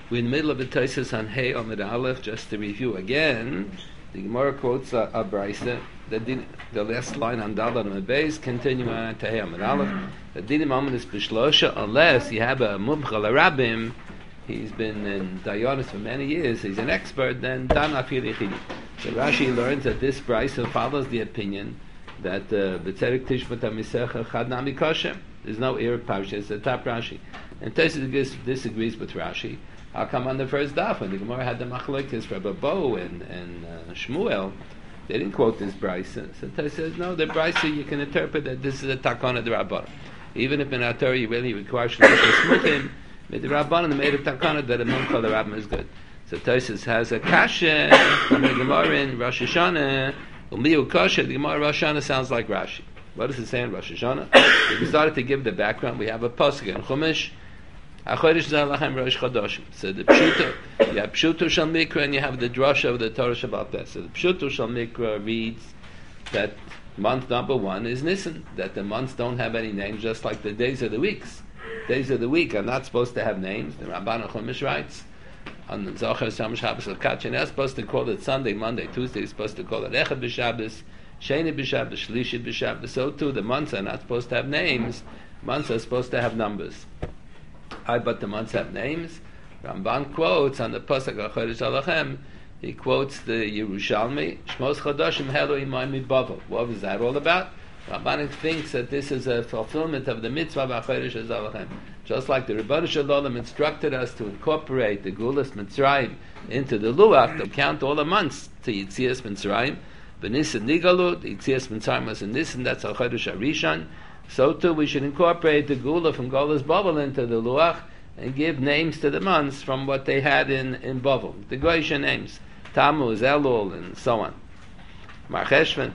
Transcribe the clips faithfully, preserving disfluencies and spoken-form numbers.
We're in the middle of the Tosfos on Hey Amud Aleph. Just to review again, the Gemara quotes a, a brisa. The, din, the last line on Dalad Amud Beis, continue on to Hey Amud Aleph. The dinim Amud Bishlosha, unless you have a mumcha l'rabim, he's been in Dayanis for many years, he's an expert, then Dan Afir Yechidi. So Rashi learns that this brisa follows the opinion that B'tzedek Tishvat HaMisecha Chad Nami Kosher. There's no Erev Parsha, it's the top Rashi. And Tosfos disagrees with Rashi. How come on the first daf, when the Gemara had the machlokes Rabbi Bo and, and uh, Shmuel, they didn't quote this brisa. So Tosfos says, no, the brisa you can interpret that this is a takana de Rabbanan. Even if in our Torah you really require Shlosh Smuchim, but the Rabbanan made a takana that a mumcha l'rabim is good. So Tosfos has a kasha from the Gemara in Rosh Hashanah, Umiyu kasha, the Gemara Rosh Hashanah sounds like Rashi. What does it say in Rosh Hashanah? If we started to give the background, we have a pasuk in Chumash, HaChodesh Zeh Lachem Rosh Chodoshim. So the Pshuto, you have Pshuto Shal Mikra and you have the Drasha of the Torah Shabbat Peh. So the Pshuto Shal Mikra reads that month number one is Nisan, that the months don't have any names, just like the days of the weeks. Days of the week are not supposed to have names. The Ramban Chumash writes on the Zohar Sam Shabbos Al-Kach, you're not supposed to call it Sunday, Monday, Tuesday, you're supposed to call it Echad B'Shabbos, Sheni B'Shabbos, Shlishi B'Shabbos. So too, the months are not supposed to have names, months are supposed to have numbers. I but the months have names. Ramban quotes on the Pasuk HaChodesh Alachem, he quotes the Yerushalmi, Shmos Chodoshim Helo Imay Mibavel. What is that all about? Ramban thinks that this is a fulfillment of the mitzvah of HaChodesh Alachem. Just like the Rebbeinu Shalom instructed us to incorporate the Gulas Mitzrayim into the Luach, to count all the months to Yitzias Mitzrayim. B'Nisan Nigalu, the Yitzias Mitzrayim was in Nisan, that's HaChodesh Arishan. So too, we should incorporate the Gula from Golas Bavel into the Luach and give names to the months from what they had in, in Bavel. The Goyisha names, Tammuz, Elul, and so on. Mar Cheshvan.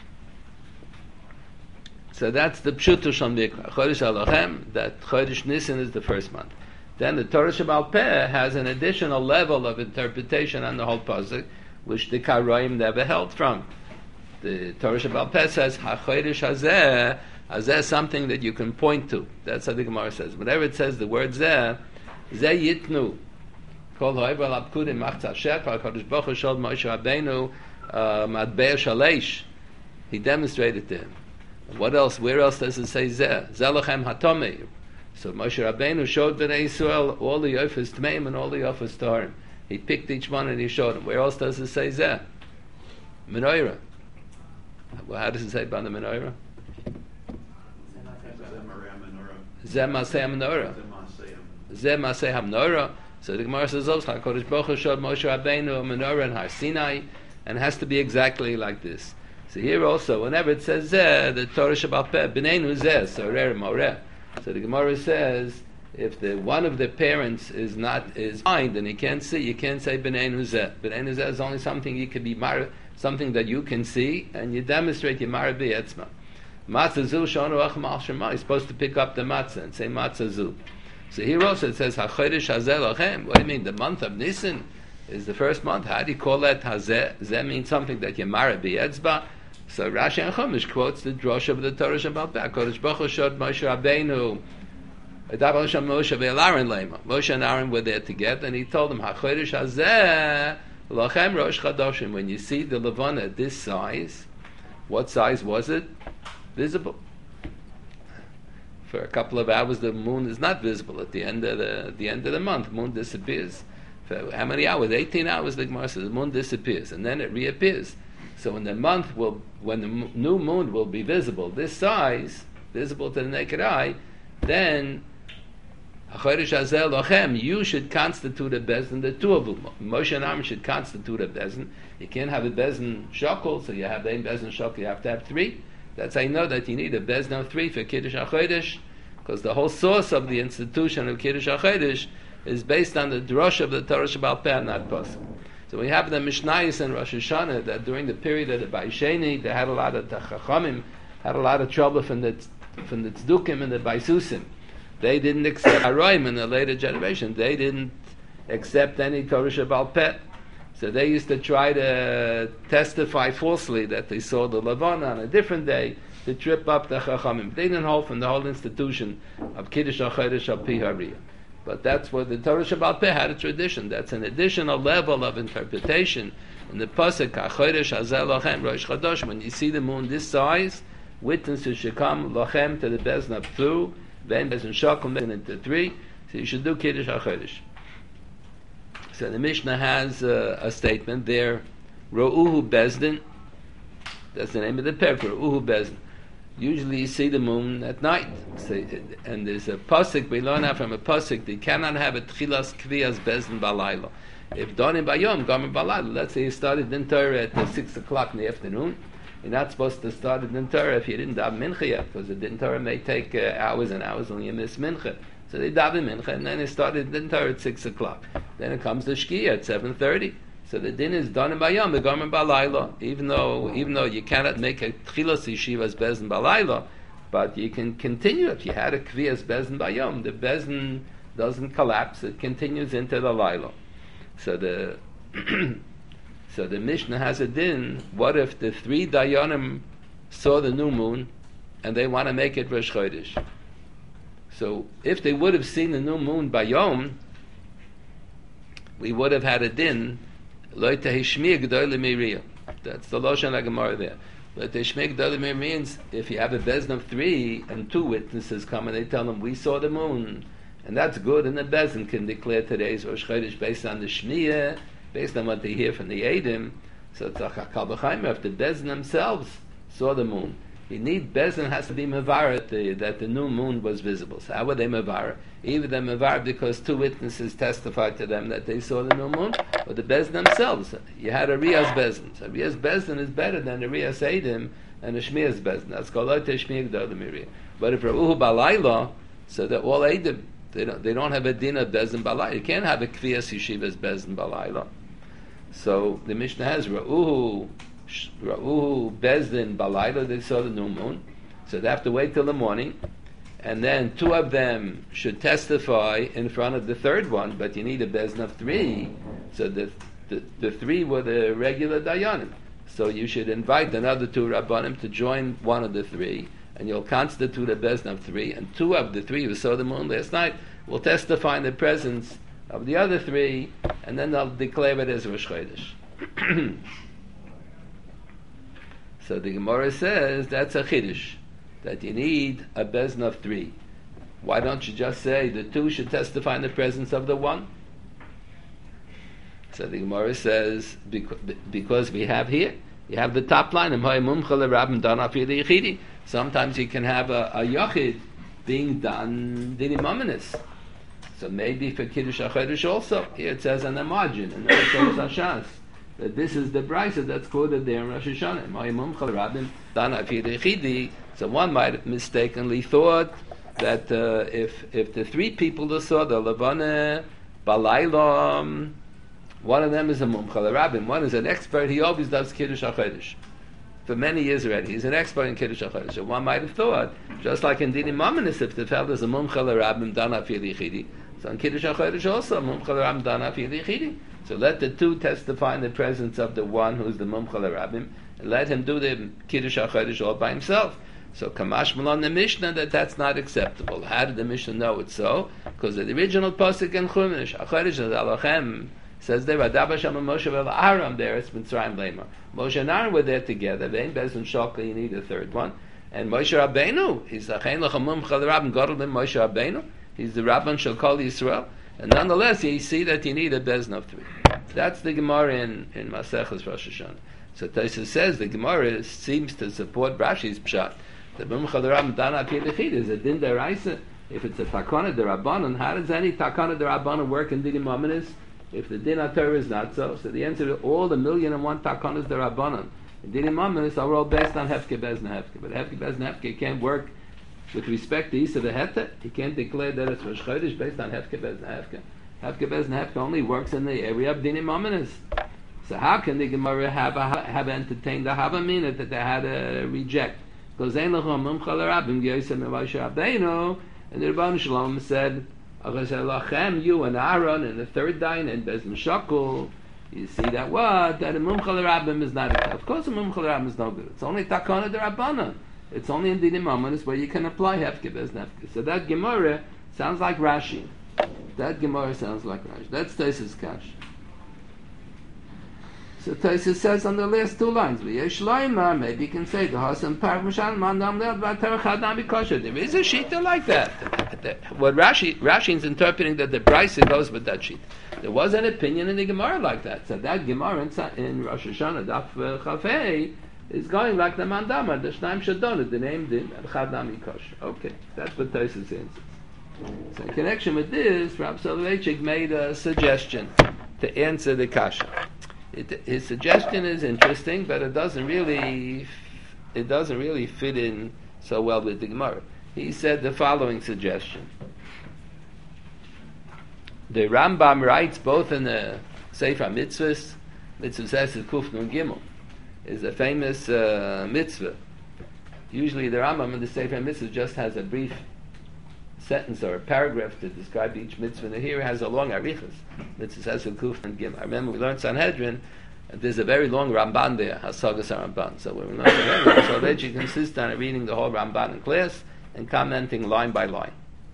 So that's the Pshuto Shal Mikra. Chodesh Alochem, that Chodesh Nisan is the first month. Then the Torah Shabbat Peh has an additional level of interpretation on the whole pasuk, which the Karaim never held from. The Torah Shabbat Peh says, HaChodesh Hazeh, Hazeh is something that you can point to. That's how the Gemara says. Whenever it says the word Zeh, Zeh Yitnu, Kol Ho'ever L'Apkudim Machzah Shech, HaKadosh Baruch Hu showed Moshe Rabbeinu Matbei Shalish. He demonstrated to him. What else? Where else does it say Zeh? Zeh Lachem Hatomei. So Moshe Rabbeinu showed Bnei Yisrael all the Yofas Tmeim and all the Yofas Taharim. He picked each one and he showed them. Where else does it say Zeh? Menorah. Well, how does it say about the Menorah? Zeh Maseh HaMenorah. Zeh Maseh HaMenorah. So the Gemara says, HaKadosh Baruch Hu showed Moshe Rabbeinu a menorah in Har Sinai, and it has to be exactly like this. So here also, whenever it says Zeh, the Torah Shabbat Peh, B'neinu Zeh, so Rer Moreh. So the Gemara says, if the one of the parents is not is blind and he can't see, you can't say B'neinu Zeh. B'neinu Zeh is only something you can be mar, something that you can see, and you demonstrate your Mara B'etzma. Matzah zu shonu achim al shema. You're supposed to pick up the matzah and say matzah zu. So here also it says HaChodesh Hazeh Lachem. What do you mean? The month of Nisan is the first month. How do you call that Hazeh? Zeh means something that you mara b'etzba. So Rashi and Chumash quotes the Drosh of the Torah Shabbat Peh. HaKadosh Baruch Hu showed Moshe Rabbeinu. Moshe and Aaron were there together, and he told them HaChodesh Hazeh Lachem Rosh Chodoshim. When you see the Levana this size, what size was it? Visible. For a couple of hours, the moon is not visible. At the end of the the end of the month, the moon disappears. For how many hours? Eighteen hours. The Gemara says the moon disappears, and then it reappears. So when the month will, when the m- new moon will be visible, this size, visible to the naked eye, then HaChodesh Hazeh Lachem, you should constitute a bezin. The two of them, Moshe and Aaron, should constitute a bezin. You can't have a bezin shakel, so you have the bezin shakel. You have to have three. That's how you know that you need a bezin of three for Kiddush HaChodesh, because the whole source of the institution of Kiddush HaChodesh is based on the drosh of the Torah Shabbat Peh, not possible. So we have the Mishnayos and Rosh Hashanah that during the period of the Baisheni, they had a lot of the Chachamim, had a lot of trouble from the from the Tzdukim and the Baisusim. They didn't accept Aroim in the later generation. They didn't accept any Torah Shabbat Peh. So they used to try to testify falsely that they saw the Levana on a different day to trip up the Chachamim. They didn't hold from the whole institution of Kiddush HaChodesh al Pi Hariyah. But that's what the Torah Shabbal Peh had a tradition. That's an additional level of interpretation. In the Pasuk, Achodesh Hazeh Lochem Rosh Chodesh, when you see the moon this size, witnesses should come Lochem to the Bezin of two, then Bezin Shakum then into three. So you should do Kiddush HaChodesh. So the Mishnah has uh, a statement there, Ro'uhu Bezdin, that's the name of the parak, Ro'uhu Bezdin. Usually you see the moon at night. So, and there's a pasuk, we learn out from a pasuk, they cannot have a tchilas kviyas Bezdin balayla. If done in bayom, gamer balayla, let's say you started in Torah at uh, six o'clock in the afternoon, you're not supposed to start it in Torah if you didn't have mincha yet, because the din Torah may take uh, hours and hours when you miss mincha. So they daven mincha, and then it started the Torah at six o'clock. Then it comes to shkia at seven thirty. So the din is done in bayom, the garment balayla. Even though, even though you cannot make a tchilas yeshivas bezin balayla, but you can continue. If you had a kviyas bezin bayom, the bezin doesn't collapse; it continues into the layla. So the so the Mishnah has a din. What if the three dayanim saw the new moon, and they want to make it Rosh Chodesh? So if they would have seen the new moon by Yom, we would have had a din, Lo tehishmi g'doi l'miriyah. That's the Lashon HaGemara there. Lo tehishmi g'doi l'miriyah means if you have a bezin of three and two witnesses come and they tell them, we saw the moon, and that's good, and the bezin can declare today's Rosh Chodesh based on the shmiyah, based on what they hear from the Eidim. So it's a kal b'chaymer, if the bezin themselves saw the moon, you need bezin has to be mevaret the, that the new moon was visible. So how were they mevaret? Either they mevaret because two witnesses testified to them that they saw the new moon, or the bezin themselves. You had a riyas bezin. So a riyas bezin is better than a riyas eidim and a shmiyas bezin. That's called loy teshmiyah g'doi l'miriyah. But if ra'uhu balayla, so that all eidim they don't they don't have a din of bezin balayla. You can't have a kviyas yeshivas bezin balayla. So the Mishnah has ra'uhu. Ra'uhu Bezdin Balayla, they saw the new moon, so they have to wait till the morning, and then two of them should testify in front of the third one, but you need a Bezdin of three, so the, the the three were the regular Dayanim, so you should invite another two Rabbanim to join one of the three, and you'll constitute a Bezdin of three, and two of the three who saw the moon last night will testify in the presence of the other three, and then they'll declare it as Rosh Chodesh. So the Gemara says that's a chiddush, that you need a bezin of three. Why don't you just say the two should testify in the presence of the one? So the Gemara says because, because we have here, you have the top line. Sometimes you can have a, a yachid being done dinim amanis. So maybe for kiddush hachodesh also. Here it says on the margin, and then it says Hashas, that this is the brisa that's quoted there in Rosh Hashanah. So one might have mistakenly thought that uh, if if the three people that saw the Levana Balayla, one of them is a Mumchal Rabbin, one is an expert, he always does Kiddush HaChodesh. For many years already, he's an expert in Kiddush HaChodesh. So one might have thought, just like in Dinim Amanis, if the fellow is a Mumchal Rabbin, Dana Fili Chidi, so in Kiddush HaChodesh also, Mumchal Rabbin, Dana Fili Chidi. So let the two testify in the presence of the one who's the Mumchal Rabbim, and let him do the Kiddush HaChodesh all by himself. So Kamash Malon the Mishnah that that's not acceptable. How did the Mishnah know it's so? Because the original pasuk in Chumash, HaChodesh Alochem, says there, Adaba Shama Moshe Vel Aram there, it's Mitzrayim Leimar. Moshe and Aaron were there together. Vein Bezin Shokli, you need a third one. And Moshe Rabbeinu, he's the Chayin Lachem Mumchal Rabbim Gadol Ben Moshe Rabbeinu. He's the Rabban Shel Kol Yisrael. And nonetheless, you see that you need a bezin of three. That's the Gemara in, in Maseches Rosh Hashanah. So Tosfos says the Gemara seems to support Rashi's pshat. The Mumchal Rabbim Dana Kidduchid is a din deraisa. If it's a takana derabanan, how does any takana derabanan work in dinim amanis? If the din Torah is not so, so the answer to all the million and one takanas derabanan in dinim amanis are all based on hefke bezin hefke. But hefke bezin hefke can't work with respect to Isa the Heta. He can't declare that it's Rosh Chodesh based on hefke bezin hefke. Hefke bezin hefke only works in the area of dinim amanis. So how can the Gemara have a, have entertained the Havamina that they had to reject? Because Ein Lachom Mumchal Rabbim Yosem Moshe Rabbeinu, and the Rebbeinu Shalom said, Lachem, you and Aaron, and the third dine and Bezin Shakul. You see that what? That a Mumchal Rabbim is not a, of course a Mumchal Rabbim is no good. It's only Takana de Rabbanan. It's only in Dinim Amanis where you can apply Hefke Bezin Hefke. So that Gemara sounds like Rashi. That Gemara sounds like Rashi. That's Taisus Kash. So Taisus says on the last two lines, maybe you can say the Hasan Park Mishan Mandam Chadami Kosher. There is a shita like that. What Rashi Rashi is interpreting that the Brisa goes with that sheet. There was an opinion in the Gemara like that. So that Gemara in, in Rosh Hashanah Daf Chafei is going like the Mandama, the Shnaim Shadon, the name Din Chadami Kosher. Okay, that's what Taisus says. So in connection with this, Rav Soloveitchik made a suggestion to answer the kasha. It, his suggestion is interesting, but it doesn't really it doesn't really fit in so well with the Gemara. He said the following suggestion. The Rambam writes both in the Sefer Mitzvahs, Mitzvah says Kuf Nun Gimel, is a famous uh, mitzvah. Usually the Rambam in the Sefer Mitzvah just has a brief sentence or a paragraph to describe each mitzvah, and here it has a long arichas. Mitzvah says Kuf Nun Gimel. I remember we learned Sanhedrin, and there's a very long Ramban there, Hasagas Ramban. So when we learned Sanhedrin, so that you consist on reading the whole Ramban in class and commenting line by line.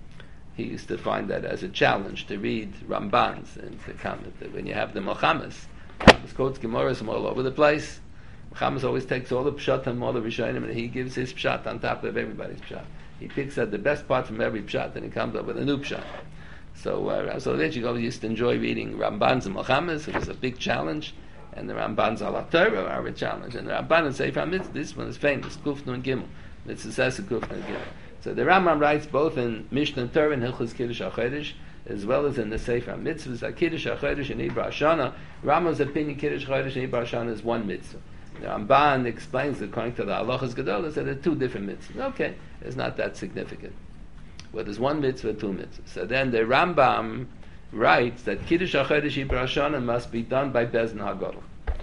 He used to find that as a challenge to read Rambans and to comment that when you have the Milchamas, he quotes Gemaras from all over the place. Milchamas always takes all the pshat and all the rishonim, and he gives his pshat on top of everybody's pshat. He picks out the best part from every pshat, and he comes up with a new pshat. So, uh, so that you always used to enjoy reading Rambans and Milchamas. It was a big challenge, and the Rambans al Torah are a challenge, and the Ramban and Sefer Mitzvah, this one is famous, Kuf Nun Gimel. It's a Sesa Kuf Nun Gimel. So the Rambam writes both in Mishnah Torah and Hilchos Kiddush HaChodesh, as well as in the Sefer Mitzvahs, Kiddush HaChodesh and Ibra Hashanah. Rambam's opinion, Kiddush HaChodesh and Ibra Hashanah is one mitzvah. The Ramban explains, according to the Halachas Gedolos, that there are two different mitzvahs. Okay, it's not that significant. Well, there's one mitzvah, two mitzvahs. So then the Rambam writes that Kiddush HaChodesh Ibra Hashanah must be done by Bezdin HaGadol.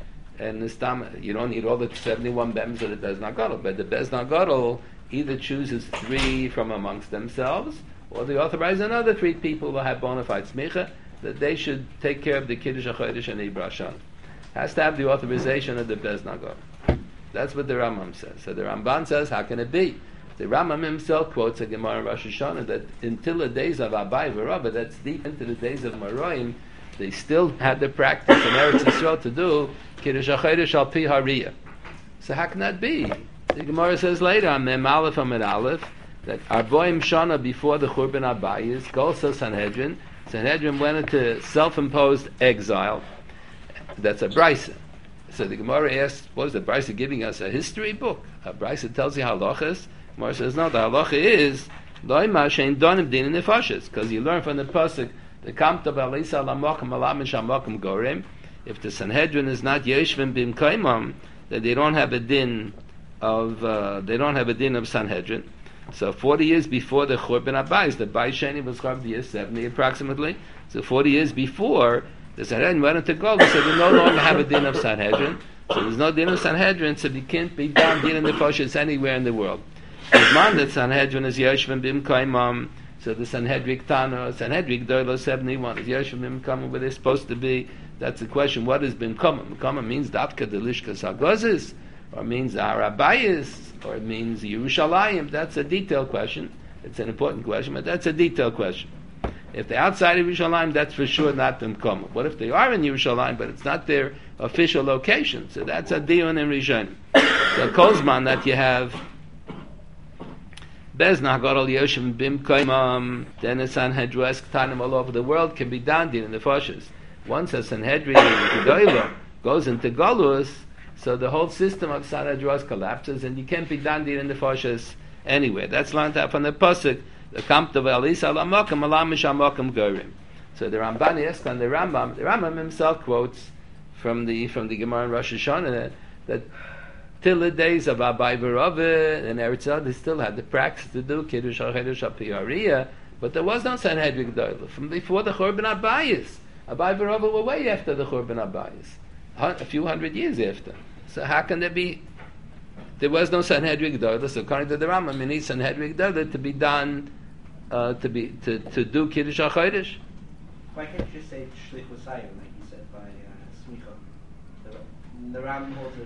And this time, you don't need all the seventy-one bems of the Bezdin HaGadol, but the Bezdin HaGadol either chooses three from amongst themselves, or they authorize another three people who have bona fide smicha that they should take care of the Kiddush HaChodesh and Ibra Hashanah. Has to have the authorization of the Bezdin HaGadol. That's what the Rambam says. So the Ramban says, how can it be? The Rambam himself quotes a Gemara in Rosh Hashanah that until the days of Abai v'Rabba, that's deep into the days of Maroim, they still had the practice in Eretz Yisrael to do Kiddush HaChodesh al pi hariyah. So how can that be? The Gemara says later on Mem Aleph Amid Aleph that Arboim Shana before the Churban Abayis, Golsa Sanhedrin, Sanhedrin went into self-imposed exile. That's a Brisa. So the Gemara asks, what is the Brisa giving us? A history book? A Brisa tells you halachas? The Gemara says, no, the halacha is Loima Shein Donim Din Nefashis, because you learn from the pasuk the Kamta B'Alisa Lamokim Alam Shamokim Gorim. If the Sanhedrin is not Yeshvim Bim Kaimam, that they don't have a din of uh, they don't have a din of Sanhedrin. So forty years before the Churban Abayis, the Bayis Sheni was carved the year seventy approximately. So forty years before the Sanhedrin went into Golda, so they no longer have a din of Sanhedrin. So there's no din of Sanhedrin, so they can't be done din in the Foshas anywhere in the world. The man that Sanhedrin is Yeshvim Bim Kaimam, so the Sanhedrin Tana, Sanhedrin Gdoilo seventy-one is Yeshvim Bim Kaimam, where they're supposed to be. That's the question. What is Bim Kaimam? Kaimam means Dafka Delishkas Hagozis, or it means Arabayis, or it means Yerushalayim. That's a detailed question. It's an important question, but that's a detailed question. If they're outside of Yerushalayim, that's for sure not Bim Kaimam. What if they are in Yerushalayim, but it's not their official location? So that's a Dion and Rishonim. So Kozman that you have Bezdin HaGadol Yoshem Bim Kaimam, then a Sanhedrin Tanim all over the world can be done in the Foshas. Once a Sanhedrin Gedolah goes into Golus, so the whole system of Sanhedrin collapses, and you can't be done in the Foshas anywhere. That's learned out from the pasuk. The Kamta V'Alisa Lamokim Alam Shamokim Gorim. So the Ramban asks on the Rambam. The Rambam himself quotes from the from the Gemara in Rosh Hashanah that till the days of Abai v'Rava and Eretz Yisrael, they still had the practice to do Kiddush HaChodesh al pi hariyah, but there was no Sanhedrin Gedolah from before the Churban Abayis. Abai v'Rava were way after the Churban Abayis, a few hundred years after. So how can there be? There was no Sanhedrin Gedolah. So according to the Rambam, you need Sanhedrin Gedolah to be done, uh, to be to, to do Kiddush HaChodesh. Why can't you just say Shlich L'Sayim, like you said by uh, Smicha? The, the Rambam holds it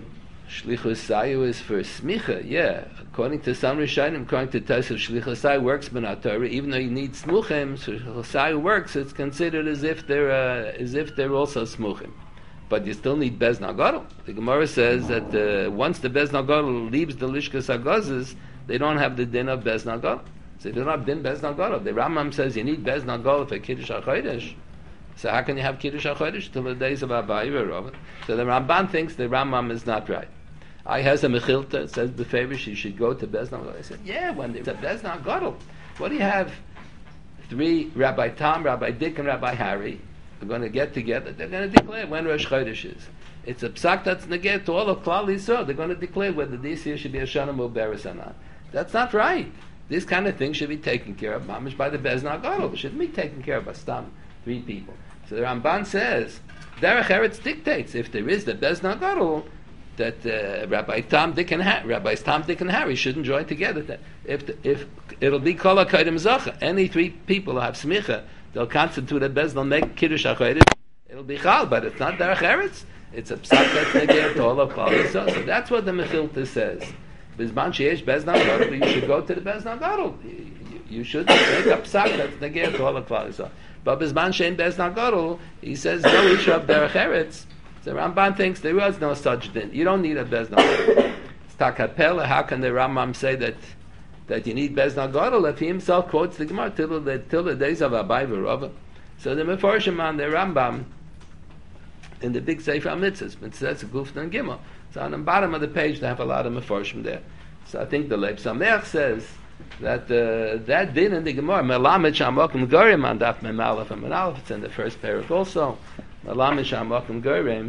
Shlichus Sayu is for smicha, yeah. According to some Rishonim, according to Tosaf, Shlichus Sayu works b'nat Torah. Even though you need smuchim, Shlichus Sayu works. It's considered as if they're uh, as if they're also smuchim. But you still need Bez Nagadol. The Gemara says that uh, once the Bez Nagadol leaves the Lishkas Hagazes, they don't have the din of Bez Nagadol. So they don't have din Bez Nagadol. The Rambam says you need Bez Nagadol for Kiddush HaChodesh. So how can you have Kiddush HaChodesh till the days of Abaye Ravin? So the Ramban thinks the Rambam is not right. I has a Mechilta, says the Beferish, you should go to Bez Nagadol. I said, yeah, when there's a Bez Nagadol, what do you have? Three, Rabbi Tom, Rabbi Dick, and Rabbi Harry are going to get together. They're going to declare when Rosh Chodesh is. It's a psak that's negate to all of Klal Yisrael. They're going to declare whether this year should be a Shana Muberes or not. That's not right. This kind of thing should be taken care of, mamish, by the Bez Nagadol. It shouldn't be taken care of by Stam, three people. So the Ramban says, Derech Eretz dictates, if there is the Bez Nagadol, that uh, Rabbi Tom, Dick, and Harry, Rabbis Tom, Dick, and Harry shouldn't join together. That if the, if it'll be Kol HaKodim Zocha, any three people have smicha, they'll constitute a Bez, they'll make Kiddush HaChodesh, it'll be Chal, but it's not Derech Eretz. It's a psak that's negate to all of Klal Yisrael. So that's what the Mechilta says. Bizman sheyesh Bez Nagadol, you should go to the Bez Nagadol. You, you should make a psak that's negate to all of Klal Yisrael. But Bizman shein Bez Nagadol, he says no issue of Derech Eretz. The Ramban thinks there was no such thing. You don't need a Bez Nagadol. It's takapela. How can the Rambam say that that you need Bez Nagadol if he himself quotes the Gemara till the till the days of Abaye v'Rava? So the Mefarshim on the Rambam in the big Sefer HaMitzvahs, Mitzvahs Gufna and Gimel. So on the bottom of the page they have a lot of Mefarshim there. So I think the Leib Sameach says that uh, that din in the Gemara Melamed Shamokim Gorim on Daf Mem Aleph and Mem Aleph. It's in the first parak also. Melamed Shamokim Gorim.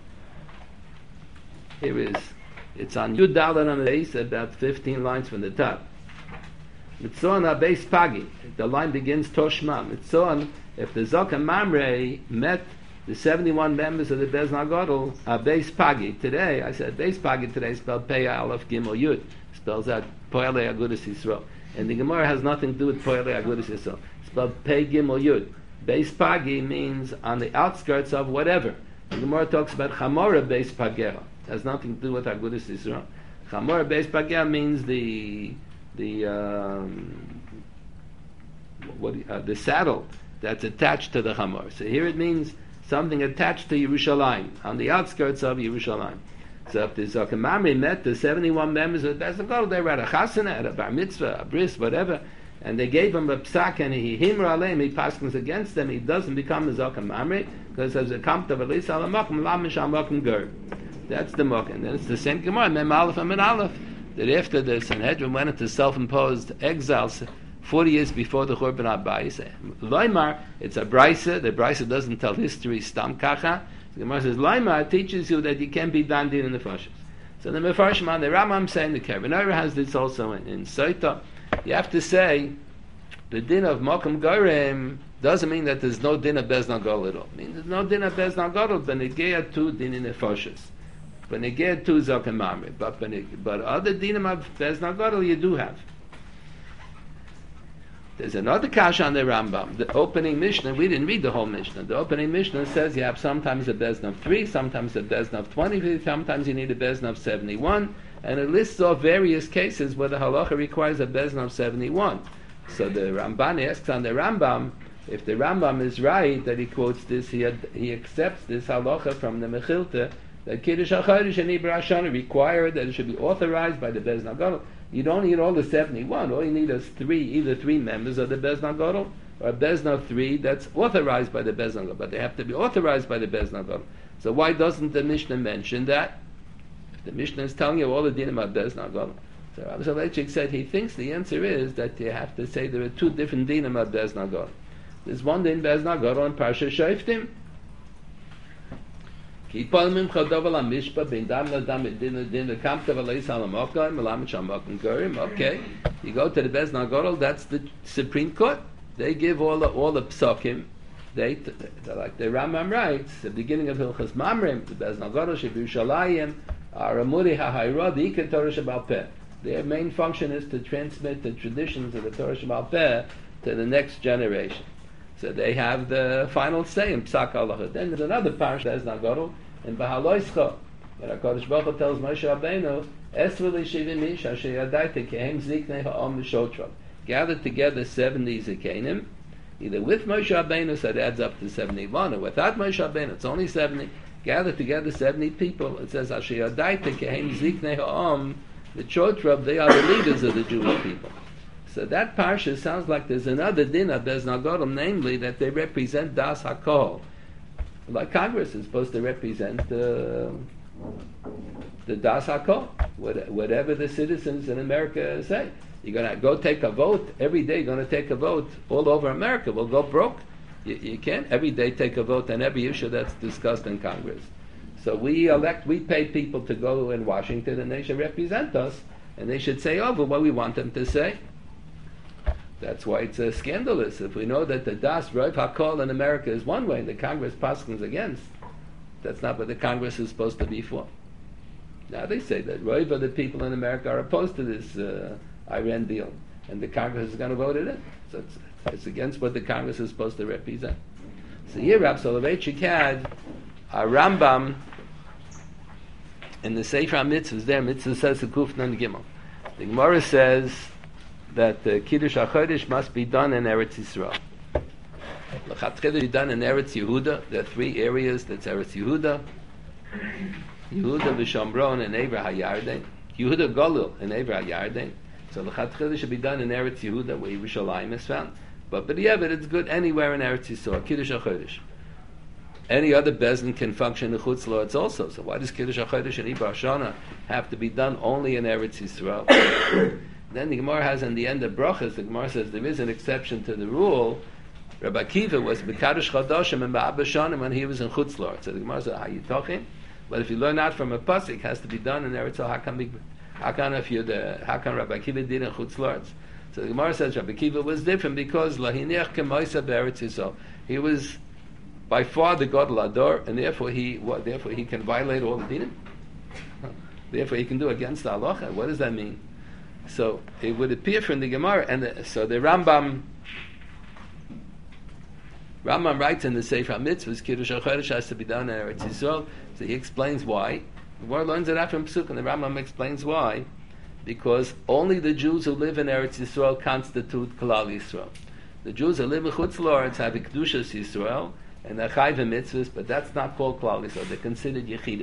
Here is, it's on Yud Dalet on the base, about fifteen lines from the top. Mitzon HaBeis Pagi, the line begins Toshma. Mitzon, if the Zok and Mamre met the seventy-one members of the Bez Nagadol, HaBeis Pagi. Today, I said Beis Pagi today spelled Pei Aleph Gimel Yud. Spells out Poelei Agudas Yisrael. And the Gemara has nothing to do with Poelei Agudas Yisrael. Spelled Pei Gimel Yud. Beis Pagi means on the outskirts of whatever. The Gemara talks about Chamora Beis Pagera. Has nothing to do with Agudas Yisrael. Chamor Beis Pagel means the the um, what uh, the saddle that's attached to the Chamor. So here it means something attached to Yerushalayim, on the outskirts of Yerushalayim. So if the Zokim Mamre met the seventy-one members of the Bez Nagadol, they were at a chasana, at a bar mitzvah, a bris, whatever, and they gave him a psak, and he himra aleim, he paskins against them, he doesn't become a Zokim Mamre, because as a kamta v'lis alamakim, lamish amakim gur. That's the muk, and then it's the same Gemara, Mem Aleph and Mem Aleph, that after the Sanhedrin went into self-imposed exiles forty years before the Churban Abayis, Loimar, it's a brisa. The brisa doesn't tell history, stam kacha. The Gemara says Loimar teaches you that you can't be dandin in the fashis. So the Mefarshim on the Rambam saying the Kerenora has this also in, in Saita. You have to say the din of Mokum Gorem doesn't mean that there's no din of Bez Nagadol at all. It means there's no din of Bez Nagadol, but Negea tu din in the fashis. But Negea tu Zokim Mamre. But but other dinim of Bez Nagadol you do have. There's another kasha on the Rambam. The opening Mishnah, we didn't read the whole Mishnah. The opening Mishnah says you have sometimes a bezna of three, sometimes a bezna of twenty, sometimes you need a bezna of seventy-one, and it lists off various cases where the halacha requires a bezna of seventy-one. So the Ramban asks on the Rambam, if the Rambam is right that he quotes this, he, had, he accepts this halacha from the Mechilta, that Kiddush HaChodesh and Ibra Hashana require that it should be authorized by the Bez Nagadol. You don't need all the seventy-one. All you need is three, either three members of the Bez Nagadol, or a Bezna of three that's authorized by the Bez Nagadol. But they have to be authorized by the Bez Nagadol. So why doesn't the Mishnah mention that? If the Mishnah is telling you all the din about Bez Nagadol. So Rabbi Soloveitchik said he thinks the answer is that you have to say there are two different din about Bez Nagadol. There's one din Bez Nagadol and Parsha Shoftim. Okay, you go to the Bez Nagadol, that's the Supreme Court. They give all the all the psakim. They like the Rambam writes, the beginning of Hilchas Mamrim, the Bez Nagadol Shebushalayim, Aramuri HaHayrod, the Ikar Torah Shebal Peh. Their main function is to transmit the traditions of the Torah Shebal Peh to the next generation. So they have the final say in Psak Halacha. Then there's another parsha, Bez Nagadol, in Bahaloischa. And HaKadosh Baruch Hu tells Moshe Rabbeinu, Esru l'shivim ish asher yadaita kehem ziknei ha'am v'shotrav. Gather together seventy zikanim, either with Moshe Rabbeinu, so it adds up to seventy-one, or without Moshe Rabbeinu, it's only seventy. Gather together seventy people. It says asher yadaita kehem ziknei ha'am v'shotrav. They are the leaders of the Jewish people. So that parsha sounds like there's another din of Bez Nagodim, namely that they represent Das HaKol. Like Congress is supposed to represent uh, the Das HaKol, whatever the citizens in America say. You're going to go take a vote, every day you're going to take a vote all over America. We'll go broke. You, you can't every day take a vote on every issue that's discussed in Congress. So we elect, we pay people to go in Washington and they should represent us and they should say over what we want them to say. That's why it's uh, scandalous. If we know that the Das Rav HaKol in America is one way and the Congress paskins against, that's not what the Congress is supposed to be for. Now they say that Rav of the people in America are opposed to this uh, Iran deal, and the Congress is going to vote it in. So it's, it's against what the Congress is supposed to represent. So here, Rav Soloveitchik had a Rambam in the Sefer HaMitzvahs. There, Mitzvah says the Kuf Nun Gimel. The Gemara says that the Kiddush HaChodesh must be done in Eretz Yisrael. L'chatchila be done in Eretz Yehuda. There are three areas. That's Eretz Yehuda, Yehuda v'Shomron and Eivra HaYarden, Yehuda Golul and Eivra HaYarden. So l'chatchila should be done in Eretz Yehuda, where Yerushalayim is found. But but yeah, but it's good anywhere in Eretz Yisrael. Kiddush HaChodesh. Any other bezin can function in Chutz La'aretz also. So why does Kiddush HaChodesh and Ibar Shana have to be done only in Eretz Yisrael? Then the Gemara has in the end of Brachas, the Gemara says there is an exception to the rule. Rabbi Akiva was B'Kadosh Chadashim and Ba'abba Shanim when he was in Chutz La'aretz. So the Gemara says, how you talking? But if you learn out from a pasuk, it has to be done in Eretz Yisrael. How can, how can if you're the, how can Rabbi Akiva did in Chutz La'aretz? So the Gemara says Rabbi Akiva was different because Lahiniach K'moisa B'Eretz Yisrael. He was by far the Gadol Ador, and therefore he, what, therefore he can violate all the dinim. Therefore he can do against the halacha. What does that mean? So it would appear from the Gemara, and the, so the Rambam, Rambam writes in the Sefer HaMitzvahs, Kiddush HaChodesh has to be done in Eretz Yisrael. So he explains why. The Gemara learns it out from Pesuk, and the Rambam explains why. Because only the Jews who live in Eretz Yisrael constitute Klal Yisrael. The Jews who live in Chutz La'aretz have a Kedushas Yisrael, and they're Chayv Mitzvahs, but that's not called Klal Yisrael. They're considered Yechidim.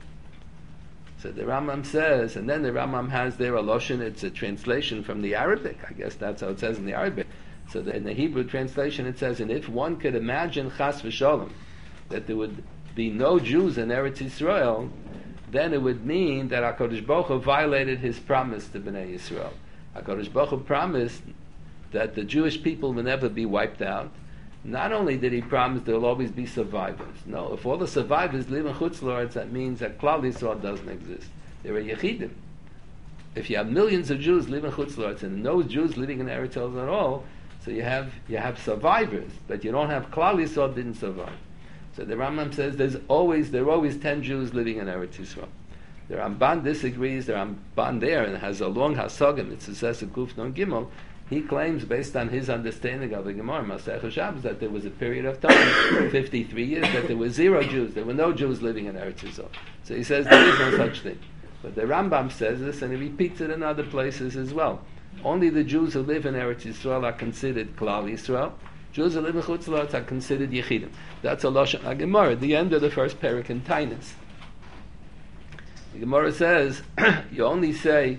So the Rambam says, and then the Rambam has there a loshen. It's a translation from the Arabic. I guess that's how it says in the Arabic. So the, in the Hebrew translation it says, and if one could imagine chas v'sholem, that there would be no Jews in Eretz Yisrael, then it would mean that HaKadosh Baruch Hu violated his promise to Bnei Yisrael. HaKadosh Baruch Hu promised that the Jewish people will never be wiped out. Not only did he promise there will always be survivors. No, if all the survivors live in Chutz La'aretz, that means that Klal Yisrael doesn't exist. There are Yechidim. If you have millions of Jews living in Chutz La'aretz and no Jews living in Eretz Yisrael at all, so you have you have survivors, but you don't have Klal Yisrael didn't survive. So the Rambam says there's always there are always ten Jews living in Eretz Yisrael. The Ramban disagrees. The Ramban there and has a long hasagim. It's a Sesa Kuf Non Gimel. He claims, based on his understanding of the Gemara, Masech Shabbos, that there was a period of time, fifty-three years, that there were zero Jews. There were no Jews living in Eretz Yisrael. So he says there is no such thing. But the Rambam says this, and he repeats it in other places as well. Only the Jews who live in Eretz Yisrael are considered Klal Yisrael. Jews who live in Chutz La'aretz are considered Yechidim. That's a Lashon HaGemara, the end of the first parak in Tainus. The Gemara says, you only say,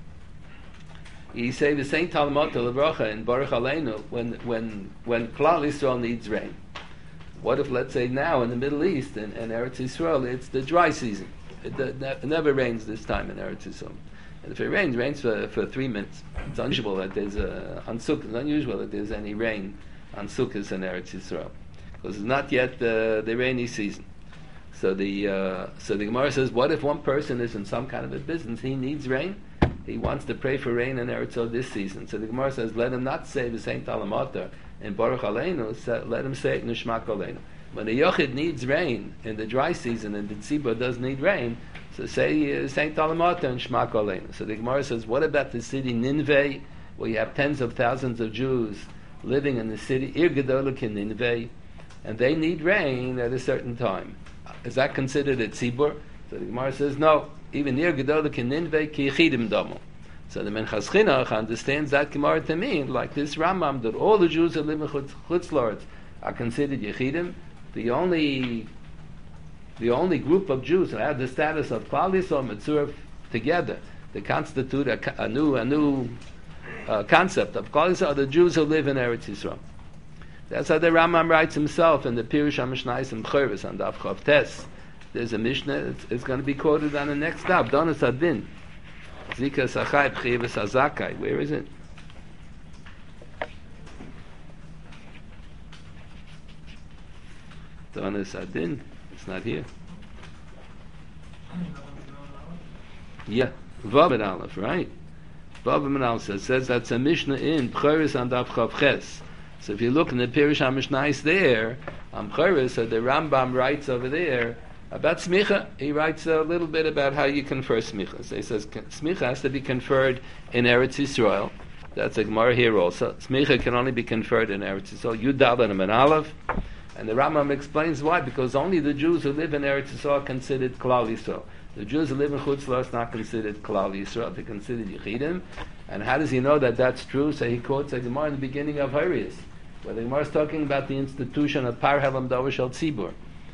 you say the same Talmud Levracha in Baruch Aleinu when when when Klal Yisrael needs rain. What if, let's say, now in the Middle East and, and Eretz Yisrael, it's the dry season. It, it, it never rains this time in Eretz Yisrael. And if it rains, it rains for, for three minutes. It's unusual that there's a, on Sukkot, it's unusual that there's any rain on Sukkot in Eretz Yisrael, because it's not yet uh, the rainy season. So the uh, so the Gemara says, what if one person is in some kind of a business, he needs rain, he wants to pray for rain in Eretz Yisrael this season. So the Gemara says, let him not say the same Talamata in Baruch Aleinu, so let him say it Nishmak Aleinu. When the Yochid needs rain in the dry season and the Tzibur does need rain, so say uh, Saint Talamata and Shmak Aleinu. So the Gemara says, what about the city Nineveh, where you have tens of thousands of Jews living in the city, Ir Gedolik in Nineveh, and they need rain at a certain time? Is that considered a tzibur? So the Gemara says, no, even near Gedola Keninve Ki Yechidim Domo. So the Menchas Chinuch understands that Gemara to mean, like this Rambam, that all the Jews that live in Chutz, Chutz La'aretz are considered Yechidim. The only the only group of Jews that have the status of Klal Yisrael Mitzurah together, they constitute a, a new a new uh, concept of Klal Yisrael, are the Jews who live in Eretz Yisrael. That's how the Rambam writes himself in the Pirush HaMishnayos in B'choros on Daf Chav Tes. There's a Mishnah, it's, it's going to be quoted on the next daf, Donas Adin. Zika Sachai B'chiyavas Azakai. Where is it? Donas Adin. It's not here. Yeah. Vav and Aleph, right? Vav and Aleph says, says that's a Mishnah in B'choros on Daf Chav Ches. So if you look in the Pirush HaMishnayos there, on B'choros, so the Rambam writes over there about smicha. He writes a little bit about how you confer smicha. So he says smicha has to be conferred in Eretz Yisrael. That's a Gemara here also. Smicha can only be conferred in Eretz Yisrael. Yudal and an Aleph. And the Rambam explains why. Because only the Jews who live in Eretz Yisrael are considered Klal Yisrael. The Jews who live in Chutz La'aretz are not considered Klal Yisrael. They're considered Yechidim. And how does he know that that's true? So he quotes a Gemara in the beginning of Horius, where the Gemara is talking about the institution of Par Helam Davar Shel Tzibur.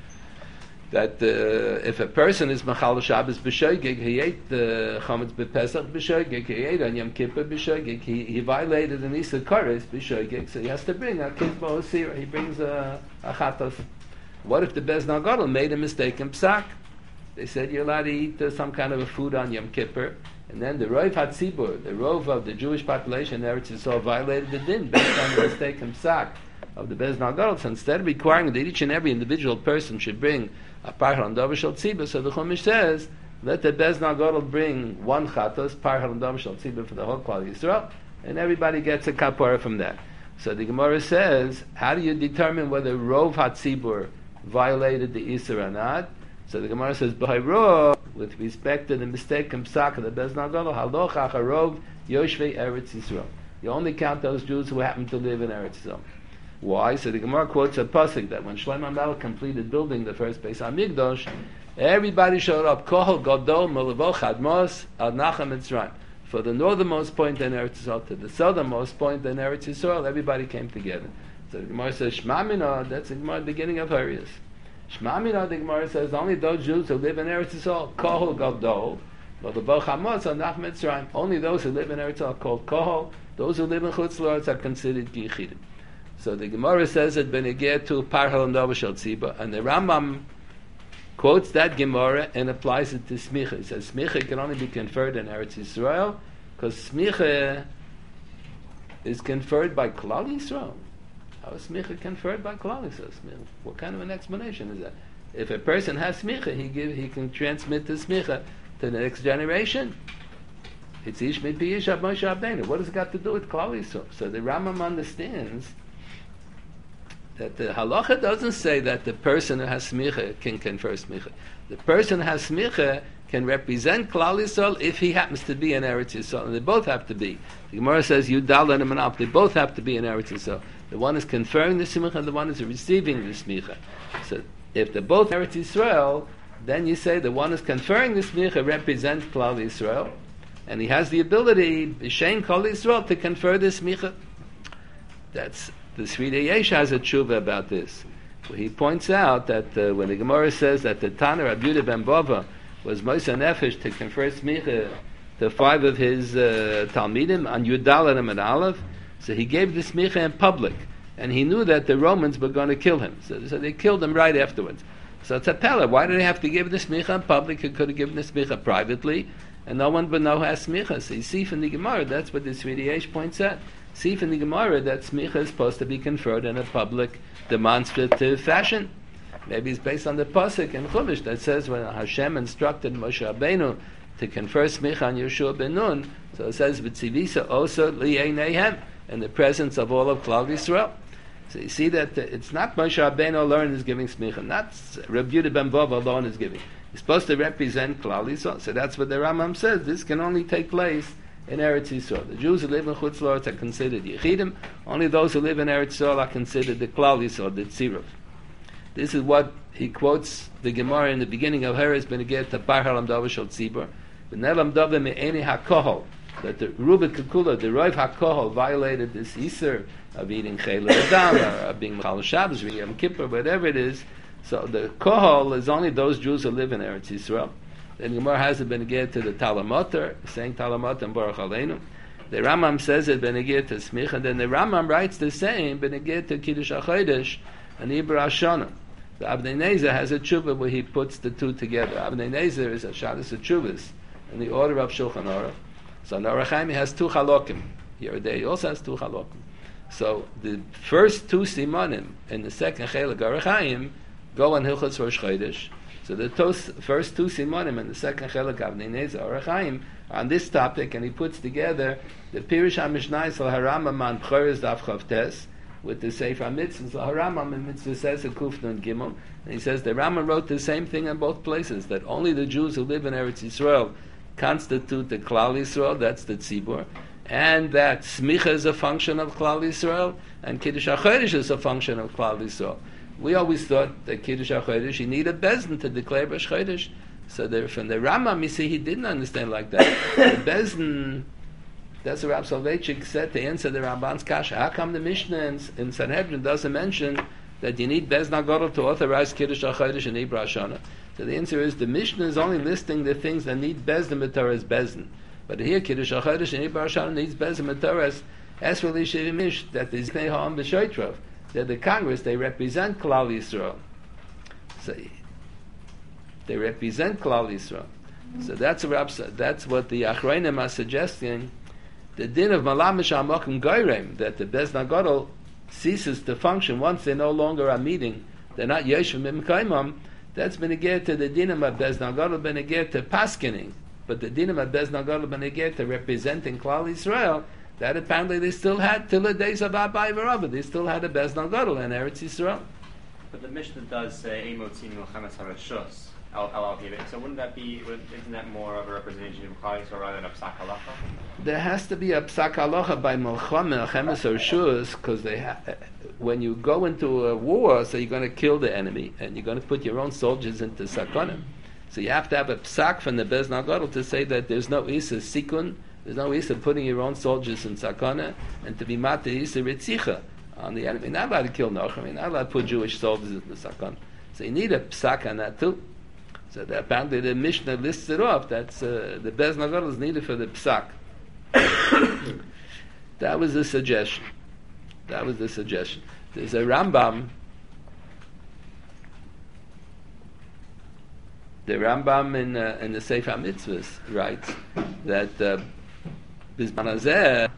That uh, if a person is Machal Shabbos b'shoigig, he ate the Chametz b'Pesach b'shoigig, he ate on Yom Kippur b'shoigig, he, he violated an Issa Koros b'shoigig, so he has to bring a Kizbo Osira, he brings a, a Chatos. What if the Bez Nagadol made a mistake in Psak? They said you're allowed to eat uh, some kind of a food on Yom Kippur, and then the Rov HaTzibur, the Rov of the Jewish population in Eretz Yisrael, violated the din based on the mistake in Psak of the Bez Nagadol. So instead of requiring that each and every individual person should bring a parhal and davar shel tzibur, so the Chumash says, let the Bez Nagadol bring one chatos, parhal and davar shel tzibur for the whole Klal Yisrael, and everybody gets a kapara from that. So the Gemara says, how do you determine whether Rov HaTzibur violated the Isser or not? So the Gemara says, B'hayrov, with respect to the mistake in Psak of the Bez Nagadol, haloch acharov yoshvei Eretz Yisrael. You only count those Jews who happen to live in Eretz Yisrael. Why? So the Gemara quotes a pasuk that when Shlomo HaMelech completed building the first Beis HaMikdash, everybody showed up. Kohol Gadol Melavo Chadmos Ad Nachem Mitzrayim. For the northernmost point in Eretz Yisrael to the southernmost point in Eretz Yisrael, everybody came together. So the Gemara says Shema Mina. That's the Gemara beginning of Horius. Shema Mina. The Gemara says only those Jews who live in Eretz Yisrael Kohol Gadol Melavo Chadmos Ad Nachem Mitzrayim. Only those who live in Eretz Yisrael are called Kohol. Those who live in Chutz La'aretz are considered Yechidim. So the Gemara says that benegeh to parhal and davar shel tzibur, and the Rambam quotes that Gemara and applies it to smicha. He says smicha can only be conferred in Eretz Yisrael because smicha is conferred by Klal Yisrael. How is smicha conferred by Klal Yisrael? What kind of an explanation is that? If a person has smicha, he give he can transmit the smicha to the next generation. It's ish mit piyish ab Moshe Rabbeinu. What has it got to do with Klal Yisrael? So the Rambam understands that the halacha doesn't say that the person who has smicha can confer smicha. The person who has smicha can represent Klal Yisrael if he happens to be in Eretz Yisrael, and they both have to be. The Gemara says Yudal and Manaf. They both have to be in Eretz Yisrael. The one is conferring the smicha, and the one is receiving the smicha. So if they're both Eretz Yisrael, then you say the one is conferring the smicha represents Klal Yisrael, and he has the ability, b'shein Klal Yisrael, to confer the smicha. That's the Sridei Yesh has a tshuva about this. He points out that uh, when the Gemara says that the Tana Rabbi Yehuda ben Bava was Moshe Nefesh to confer smicha to five of his uh, Talmidim on Yudalanim and Aleph, so he gave the smicha in public, and he knew that the Romans were going to kill him, so, so they killed him right afterwards. So it's a pella. Why did they have to give the smicha in public? He could have given the smicha privately, and no one would know who has smicha. So you see from the Gemara, that's what the Sridei Yesh points out. See from the Gemara that smicha is supposed to be conferred in a public, demonstrative fashion. Maybe it's based on the pasuk in Chumash that says when Hashem instructed Moshe Rabbeinu to confer smicha on Yeshua ben Nun, so it says v'tzivisa osa li'eineihem, in the presence of all of Klal Yisrael. So you see that it's not Moshe Rabbeinu alone is giving smicha, not Rabbi Yehuda ben Bava alone is giving. He's supposed to represent Klal Yisrael. So that's what the Rambam says. This can only take place in Eretz Yisrael. The Jews who live in Chutz La'aretz are considered Yechidim. Only those who live in Eretz Yisrael are considered the Klal Yisrael, the Tziruf. This is what he quotes the Gemara in the beginning of Heres Beneged to Bar Halam Dava Shal Tzibur. V'nelam Dava me'eni hakohol, that the Rubik Kukula, the Roiv hakohol, violated this Isser of eating Chayla Adam, or of being Mechal Shabbos, being Yom Kippur, whatever it is. So the kohol is only those Jews who live in Eretz Yisrael. Then Gemara has it Beneged to the Talamoter, saying Talamoter and Baruch Aleinu. The Rambam says it Beneged to Smich, and then the Rambam writes the same Beneged to Kiddush HaChodesh and Ibra Hashanah. The Avnei Nezer has a tshuva where he puts the two together. Avnei Nezer is a Shabbos of Tshuvas in the order of Shulchan Aruch. So in Orach Chaim he has two chalokim. Here he also has two chalokim. So the first two simanim in the second chelak Orach Chaim go on Hilchos Rosh Chodesh. So the tos, first two simanim in the second chelak Avnei Nezer Orach Chaim are on this topic, and he puts together the Pirush HaMishnai Sal Haramam Man B'choros Daf Chavtes with the Sefer HaMitzvahs. So Haramam in Mitzvah says a Kuf Nun Gimel, and he says the Rambam wrote the same thing in both places, that only the Jews who live in Eretz Yisrael constitute the Klal Yisrael, that's the Tzibur, and that Smicha is a function of Klal Yisrael, and Kiddush HaChodesh is a function of Klal Yisrael. We always thought that Kiddush HaChodesh, you need a Bezdin to declare Rosh Chodesh. So there, from the Rambam, you see, he didn't understand like that. The Bezdin, that's what Rav Soloveitchik said to answer the Ramban's kasha. How come the Mishnah in, in Sanhedrin doesn't mention that you need Bezdin HaGadol to authorize Kiddush HaChodesh and Ibra Hashanah? So the answer is the Mishnah is only listing the things that need Bezdin B'Torah as Bezdin. But here Kiddush HaChodesh and Ibra Hashanah needs Bezdin B'Torah as Esreli Shivimish, that is Nei Ha'am B'Shoitrov. They're the Congress, they represent Klal Yisrael. So they represent Klal Yisrael. So that's what, that's what the Achreinim are suggesting. The din of Malamish HaMokim Goyrem, that the Bezdin HaGadol ceases to function once they no longer are meeting, they're not Yeshvim Mimkaimam, that's been again to the din of Bezdin HaGadol, been again to Paskining. But the din of Bezdin HaGadol, been again to representing Klal Yisrael, that apparently they still had, till the days of Abai V'Rabba, they still had a Bezdin HaGadol in Eretz Yisrael. But the Mishnah does say, Eimotzin Milchemes HaRashos, El El So wouldn't that be, isn't that more of a representation of Klal Yisrael rather than a Psak Halacha? There has to be a Psak Halacha by Milchemes HaRashos, because they ha- when you go into a war, so you're going to kill the enemy, and you're going to put your own soldiers into Sakonim. So you have to have a Psak from the Bezdin HaGadol to say that there's no Isa Sikun, there's no Isa putting your own soldiers in Sakana, and to be Mata Isa Ritzicha on the enemy. You're not allowed to kill Nochim, you're not allowed to put Jewish soldiers into Sakana. So you need a Psak on that too. So that apparently the Mishnah lists it off. That's uh, the Bezdin HaGadol is needed for the Psak. That was the suggestion. That was the suggestion. There's a Rambam. The Rambam in uh, in the Sefer HaMitzvahs writes that Bizman Hazeh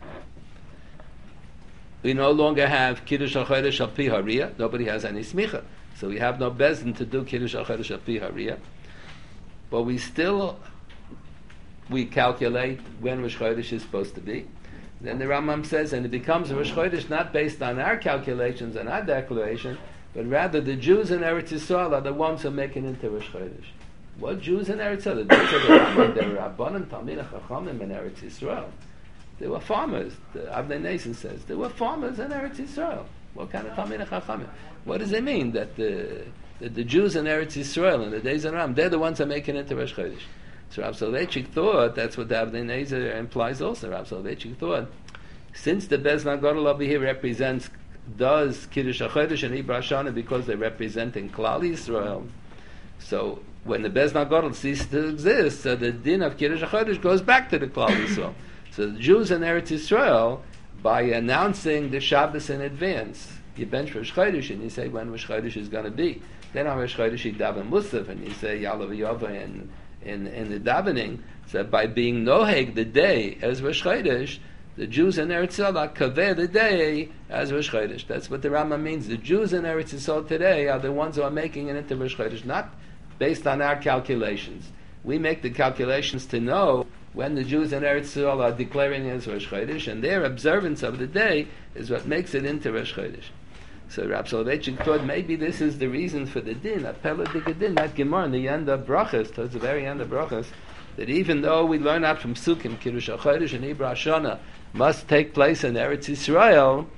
we no longer have Kiddush HaChodesh Al Pi Hariyah. Nobody has any smicha. So we have no bezdin to do Kiddush HaChodesh Al Pi Hariyah. But we still, we calculate when Rosh Chodesh is supposed to be. Then the Rambam says, and it becomes Rosh Chodesh not based on our calculations and our declaration, but rather the Jews in Eretz Yisrael are the ones who make it into Rosh Chodesh. What Jews in Eretz Yisrael? The Jews of the Rambam, they were Rabbanim, Talmidei Chachamim in Eretz Yisrael. They were farmers. The Avnei Nezer says, they were farmers in Eretz Yisrael. What kind of Talmidei Chachamim? What does it mean that the that the Jews in Eretz Yisrael in the days of Ram, they're the ones that are making it into Rosh Chodesh? So Rav Soloveitchik thought that's what the Avnei Nezer implies also. Rav Soloveitchik thought since the Bezdin HaGadol over here represents does Kiddush HaChodesh and Ibra Hashanah because they're representing Klal Yisrael, so when the Bezdin HaGadol ceases to exist, so the din of Kiddush HaChodesh goes back to the Klal Yisrael. So the Jews in Eretz Yisrael, by announcing the Shabbos in advance, you bench Rosh Chodesh and you say when Rosh Chodesh is going to be. Then on Rosh Chodesh you daven Musaf and you say Yalav Yova in, in, in the davening. So by being Noheg the day as Rosh Chodesh, the Jews in Eretz Yisrael are kaveh the day as Rosh Chodesh. That's what the Rambam means. The Jews in Eretz Yisrael today are the ones who are making it into Rosh Chodesh, not based on our calculations. We make the calculations to know when the Jews in Eretz Yisrael are declaring it as Rosh Chodesh, and their observance of the day is what makes it into Rosh Chodesh. So Rav Soloveitchik thought maybe this is the reason for the din, a peladik din, that Gemara in the end of Brachas, towards the very end of Brachas, that even though we learn out from Sukkim, Kiddush HaChodesh and Ibra Hashanah must take place in Eretz Yisrael,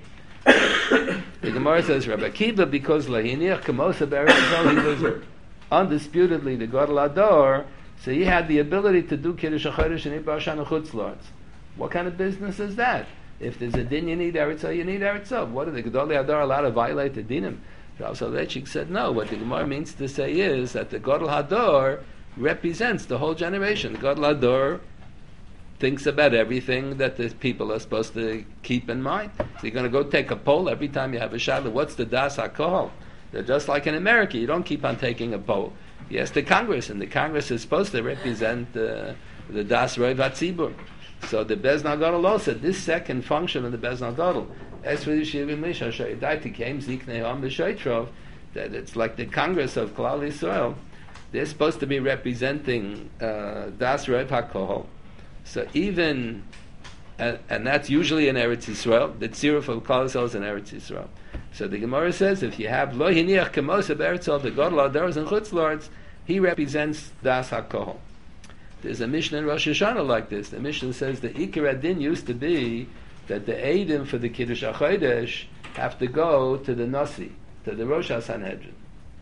The Gemara says, Rabbi Akiva, because lahiniach kamosa be'eretz Yisrael, he was undisputedly the Gadol Hador, so he had the ability to do Kiddush HaChodesh and Ibra Shana Chutz La'aretz. What kind of business is that? If there's a din you need Eretz, you need Eretz. What are the Gadol Hador allowed to violate the dinim? Rav Soloveitchik said no. What the Gemara means to say is that the Gadol Hador represents the whole generation. The Gadol Hador thinks about everything that the people are supposed to keep in mind. So you're going to go take a poll every time you have a shadla. What's the das hakohol? They're just like in America. You don't keep on taking a poll. Yes, the Congress, and the Congress is supposed to represent uh, the das roi vatzibur. So the Bezdin Gadol law said this second function of the Bezdin Gadol, as for the Shivim Misha Shaydaiti came Ziknei Ham B'Sheitrov, that it's like the Congress of Klal Yisrael. They're supposed to be representing uh, das roi hakohol. So even, and, and that's usually in Eretz Yisrael, the tziruf of Klal Yisrael is in Eretz Yisrael. So the Gemara says, if you have lo hiniach kamosa be'eretz Yisrael, the Gadol Hador and Chutz La'aretz, he represents das hakohol. There's a Mishnah in Rosh Hashanah like this. The Mishnah says the Ikar Adin used to be that the Eidim for the Kiddush HaChodesh have to go to the Nasi, to the Rosh HaSanhedrin.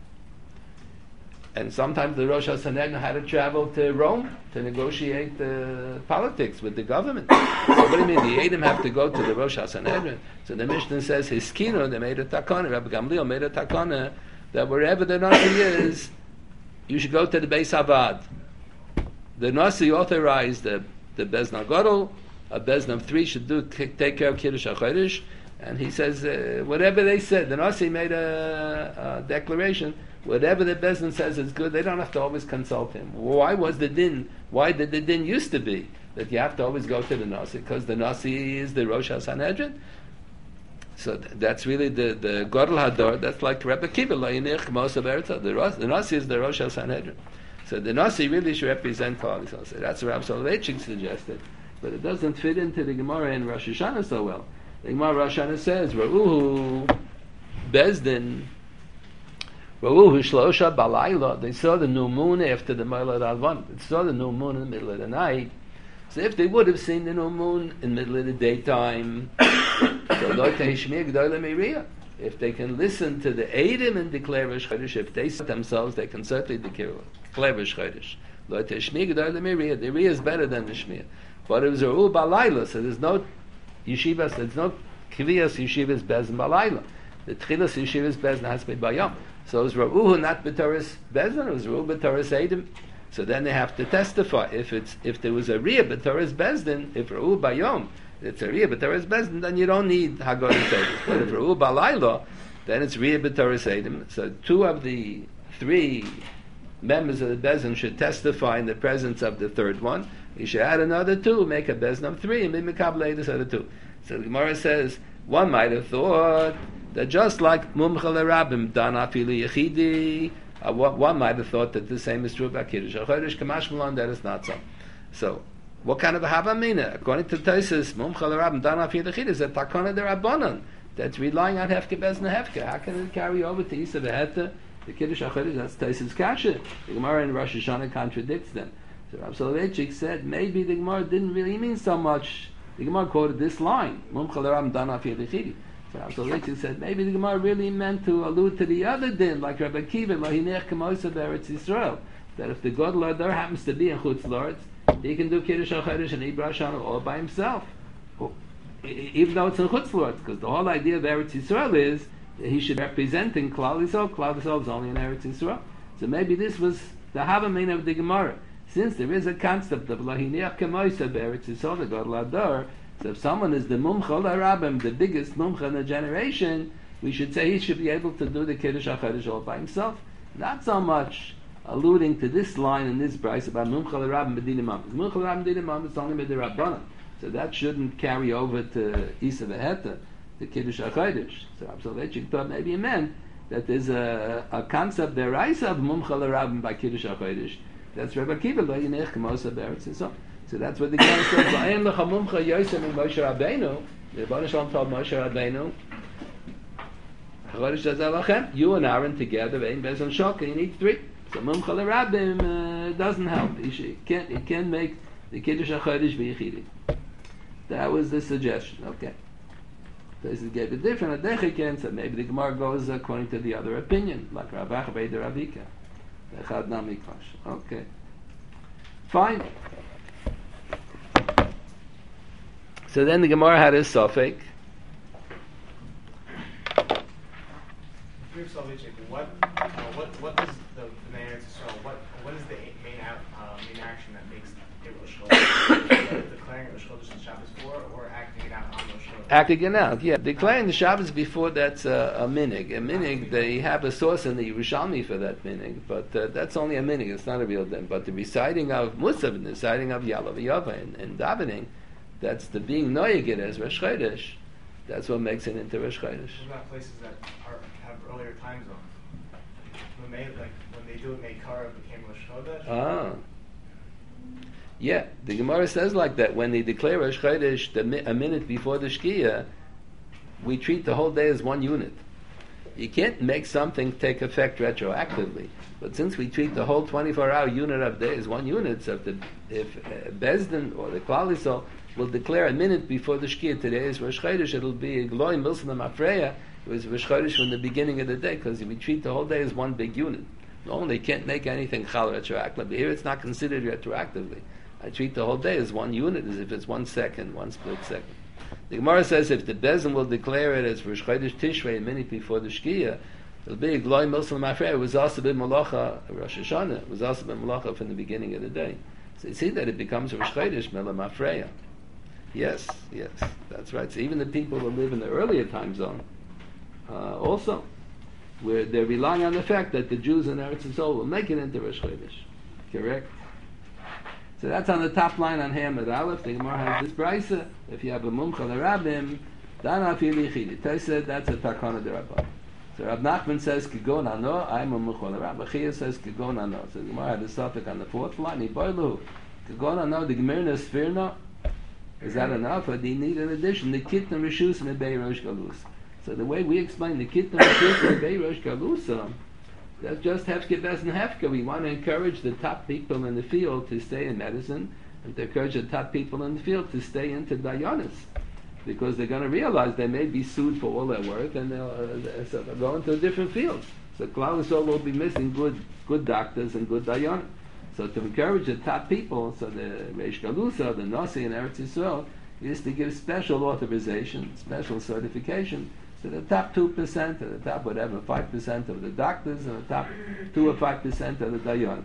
And sometimes the Rosh HaSanhedrin had to travel to Rome to negotiate the politics with the government. So what do you mean? The Eidim have to go to the Rosh HaSanhedrin. So the Mishnah says, Hiskino, they made a takana, Rabbi Gamliel made a takana, that wherever the Nasi is, you should go to the Beis Havad. The Nasi authorized the, the Bezdin Gadol, a Bezdin of three should do take care of Kiddush HaChodesh, and he says, uh, whatever they said, the Nasi made a, a declaration, whatever the Bezdin says is good, they don't have to always consult him. Why was the din, why did the din used to be that you have to always go to the Nasi? Because the Nasi is the Rosh HaSanhedrin. So th- that's really the, the Gadol Hador, that's like Rebbe Kiva, the, the Nasi is the Rosh HaSanhedrin. So the Nasi really should represent Klal Yisrael. So that's what Rav Soloveitchik suggested. But it doesn't fit into the Gemara in Rosh Hashanah so well. The Gemara Rosh Hashanah says, Ra'uhu Bezdin, Ra'uhu Shlosha Balayla. They saw the new moon after the Moilad Alvan. They saw the new moon in the middle of the night. So if they would have seen the new moon in the middle of the daytime, so Lo Tehishmir G'dayla Meiriah. If they can listen to the Eidim and declare Rosh Chodesh, if they set themselves, they can certainly declare Rosh Chodesh. Lo Tehishmir G'dayla Meiriah. The Riyah is better than the Shmir. But it was a Ra'uhu Balayla, so there's no yeshivas, there's no Kviyas yeshivas Bezdin Balayla. The Tchilas yeshivas Bezdin has to be Bayam. So it was Ra'uhu not B'Toras Bezdin, it was Ra'uhu B'Toras Eidim. So then they have to testify. If it's if there was a Riyah B'Toras Bezdin, if Ra'uhu Bayom, it's a Riyah B'Toras Bezdin, then you don't need Hagodah Eidim. But if Ra'uhu Balayla, then it's Riyah B'Toras Eidim. So two of the three members of the Bezdin should testify in the presence of the third one. You should add another two, make a Bezdin of three, and be Mekabel this other two. So the Gemara says, one might have thought that just like Mumcha L'Rabim, Dan Afili Yechidi, uh, one might have thought that the same is true about Kiddush HaChodesh, Kamash Malon, that is not so. So, what kind of a Havamina? According to Tosfos, Mumcha L'Rabim, Dan Afili Yechidi is a Takana D'Rabbanan, that's relying on Hefke Bezdin Hefke. How can it carry over to Isa V'Heta? The Kiddush HaChodesh, that's Tosfos Kasha. The Gemara in Rosh Hashanah contradicts them. So Rav Soloveitchik said maybe the Gemara didn't really mean so much. The Gemara quoted this line, Mumcha L'Rabim Dan Afili Yechidi. So Rav Soloveitchik said maybe the Gemara really meant to allude to the other din, like Rabbi Akiva, Lo Hinech Kamosa Be'eretz Yisrael, that if the Gadol Hador happens to be in Chutz La'aretz, he can do Kiddush HaChodesh and Ibra Shana all by himself, even though it's in Chutz La'aretz, because the whole idea of Eretz Yisrael is that he should represent in Klal Yisrael. Klal Yisrael is only in Eretz Yisrael. So maybe this was the Havamina of the Gemara. Since there is a concept of Lahiniach Kemoisa Be'eretz Yisrael, the Gadol Hador, so if someone is the Mumcha L'Rabim, the biggest Mumcha in the generation, we should say he should be able to do the Kiddush HaChodesh all by himself. Not so much alluding to this line in this price about Mumcha L'Rabim B'din Imam. Mumcha L'Rabim B'din Imam is only B'din Rabbanan. So that shouldn't carry over to Isa V'Heta, the Kiddush HaChodesh. So Rav Soloveitchik thought maybe he meant that there's a, a concept there, Raisa of Mumcha L'Rabim by Kiddush HaChodesh. That's Rebbe Akiva, Lo Yinech Kamosa Be'eretz Yisrael. So that's what the Gemara says. V'ayim lecha mumcha Yosef and Moshe Rabbeinu. The Rebbeinu Shalom told Moshe Rabbeinu, Chodesh Hazeh lachem, you and Aaron together, v'ein bezon shok, and you need three. So mumcha l'Rabim uh, doesn't help. You should, can't, you can't make the Kiddush HaChodesh v'yichidi. That was the suggestion. Okay. Taisus gave it different, a dechiken, so maybe the Gemara goes according to the other opinion, like Rabach Beider Ravika. Echad Nami Kash. Okay. Fine. So then the Gemara had a suffix. What, uh, what, what is the, the main answer? So what, what is the main, uh, main action that makes it Rosh Chodesh? Declaring Rosh Chodesh and Shabbos before, or acting it out on Rosh Chodesh? Acting it out, yeah. Declaring the Shabbos before, that's uh, a minig. A minig, they have a source in the Yerushalmi for that minig, but uh, that's only a minig, it's not a real din. But the reciting of Musaf and the reciting of Yalav Yava and, and davening, that's the being noyegid as Rosh Chodesh, that's what makes it into Rosh Chodesh. What about places that are, have earlier time zones? When they, like, when they do it, Meikara became Rosh Chodesh? Ah. Yeah, the Gemara says like that. When they declare Rosh Chodesh the mi- a minute before the Shkia, we treat the whole day as one unit. You can't make something take effect retroactively. But since we treat the whole twenty-four hour unit of day as one unit, so if, the, if uh, Bezdin or the Klal Yisrael will declare a minute before the Shkia, today is Rosh Chodesh, it'll be Gloim Milsam Afreya, it was Rosh Chodesh from the beginning of the day, because we treat the whole day as one big unit. No, they can't make anything chal retroactively. Here it's not considered retroactively. I treat the whole day as one unit, as if it's one second, one split second. The Gemara says if the Bezin will declare it as Rosh Chodesh Tishrei a minute before the Shkia, it'll be Gloim Milsam Afreya. It was also been Malacha Rosh Hashanah. It was also been Malacha from the beginning of the day. So you see that it becomes Rosh Chodesh Milam Afreya. Yes, yes, that's right. So even the people who live in the earlier time zone, uh, also, where they're relying on the fact that the Jews in Eretz Yisrael will make it into Rosh Chodesh. Correct? So that's on the top line on Hamad Aleph. The Gemara has this brisa. If you have a mumcha l'rabim, dan afili chidi. Taisa, that's a takana d'rabban. So Rab Nachman says kigon ano. I'm a mumcha l'rabim. Chia says kigon ano. So the Gemara had a suffix on the fourth line. Iboilu kigon ano. The Gemirna sfirna. Is that enough, or do you need an addition? The kitna rishus and the bei rosh galus. So the way we explain the kitna rishus and the bei rosh galus, that's just hefke bes and hefke. We want to encourage the top people in the field to stay in medicine, and to encourage the top people in the field to stay into dayanis, because they're going to realize they may be sued for all their work, and they'll, uh, so they'll go into a different field. So Klal Yisrael will be missing good, good doctors and good dayanis. So to encourage the top people, so the Reish Galusa, the Nasi in Eretz Yisrael, is to give special authorization, special certification to the top two percent, to the top whatever, five percent of the doctors, and the top two or five percent of the Dayan.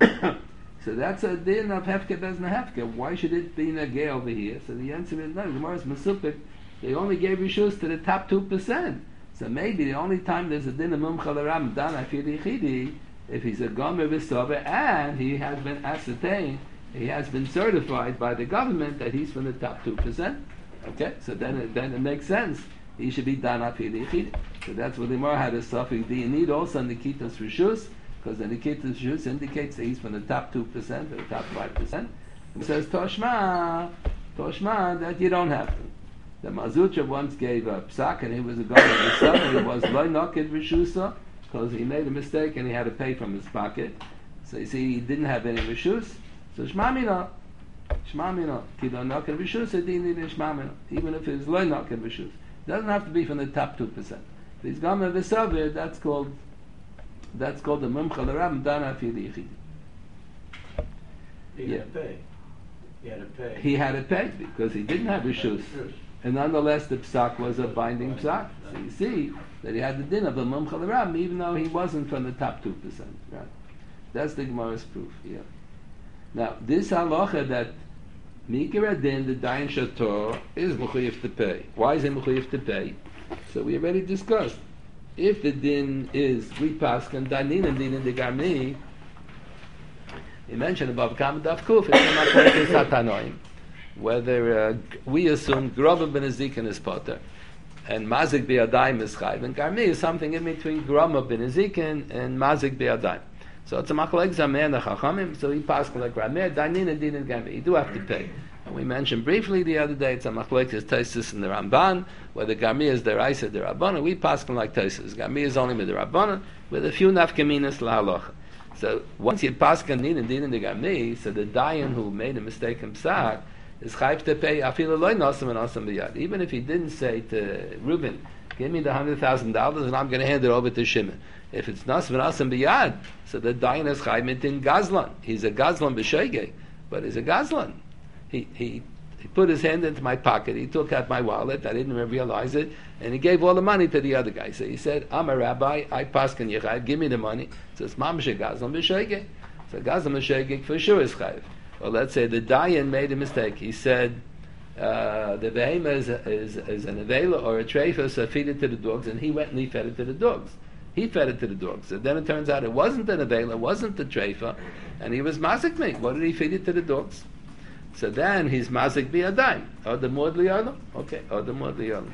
So that's a din of Hefke Bezna Hefke. Why should it be Nageh over here? So the answer is no, the Gemara is Mesupik. They only gave Rishus to the top two percent. So maybe the only time there's a din of Mumcha L'Ram, Dan Afili Chidi, if he's a Gomer V'Sover, and he has been ascertained, he has been certified by the government that he's from the top two percent. Okay, so then it, then it makes sense. He should be Dan Afili Chidi. So that's what the Gemara had a suffix. Do you need also Nikitas Rishus? Because the Nikitas Rishus indicates that he's from the top two percent or the top five percent. It says Toshma, Toshma, that you don't have to. The Mazucha once gave a psak, and he was a Gomer V'Sover. He was Lo Nokid Rishusa, because he made a mistake and he had to pay from his pocket. So you see, he didn't have any rishus. So shmamina, shmamina, kido noken rishus, adini shmamina. Even if it's loy noken rishus, doesn't have to be from the top two percent. If he's gomer v'saver, that's called that's called the mumcha l'ram dana fili yichid. He had to pay. He had to pay. He had to pay because he didn't have rishus. And nonetheless, the psak was a binding psak. So you see that he had the din of a mumcha l'ram, even though he wasn't from the top two percent. Right? That's the Gemara's proof. Yeah. Now, this halacha that mikra din the dayan shator is mechuyev to pay. Why is he mechuyev to pay? So we already discussed. If the din is we paskan danin and din in the garmi, he mentioned above kam daf kuf. It's not satanoim. Whether uh, we assume Grova ben Ezekin is potter and Mazik Be'adayim is chayv, and Garmi is something in between Groma ben Ezekin and Mazik Be'adayim. So it's a machlek zamer the Chachamim, so he passed like Ramer, Dainin and Din and Garmi. You do have to pay. And we mentioned briefly the other day, it's a machlek is Taisus and the Ramban, whether Garmi is the Raisa, the Rabbanan, we pass like Taisus. Garmi is only with the Rabbanan, with a few nafkaminas la halacha. So once you pass Din and Din and the Garmi, so the Dayan who made a mistake himself, is chayv to pay afilu loy nosam and nosam b'yad. Even if he didn't say to Reuben, give me the hundred thousand dollars and I'm going to hand it over to Shimon. If it's nosam and nosam b'yad, so the dayan is chayv in gazlan. He's a gazlan b'shoigeg, but he's a gazlan. He he. He put his hand into my pocket. He took out my wallet. I didn't even realize it, and he gave all the money to the other guy. So he said, "I'm a rabbi. I paskin yechayv. Give me the money." So it's mamash gazlan b'shoigeg. So gazlan b'shoigeg for sure is chayv. Well, let's say the dayan made a mistake. He said uh, the behema is, is, is an avela or a treifa, so feed it to the dogs, and he went and he fed it to the dogs. He fed it to the dogs. So then it turns out it wasn't an avela, it wasn't the treifa, and he was mazik me. What did he feed it to the dogs? So then he's mazik biyadayim. Or the mod liyalam. Okay, or the mod liyalam.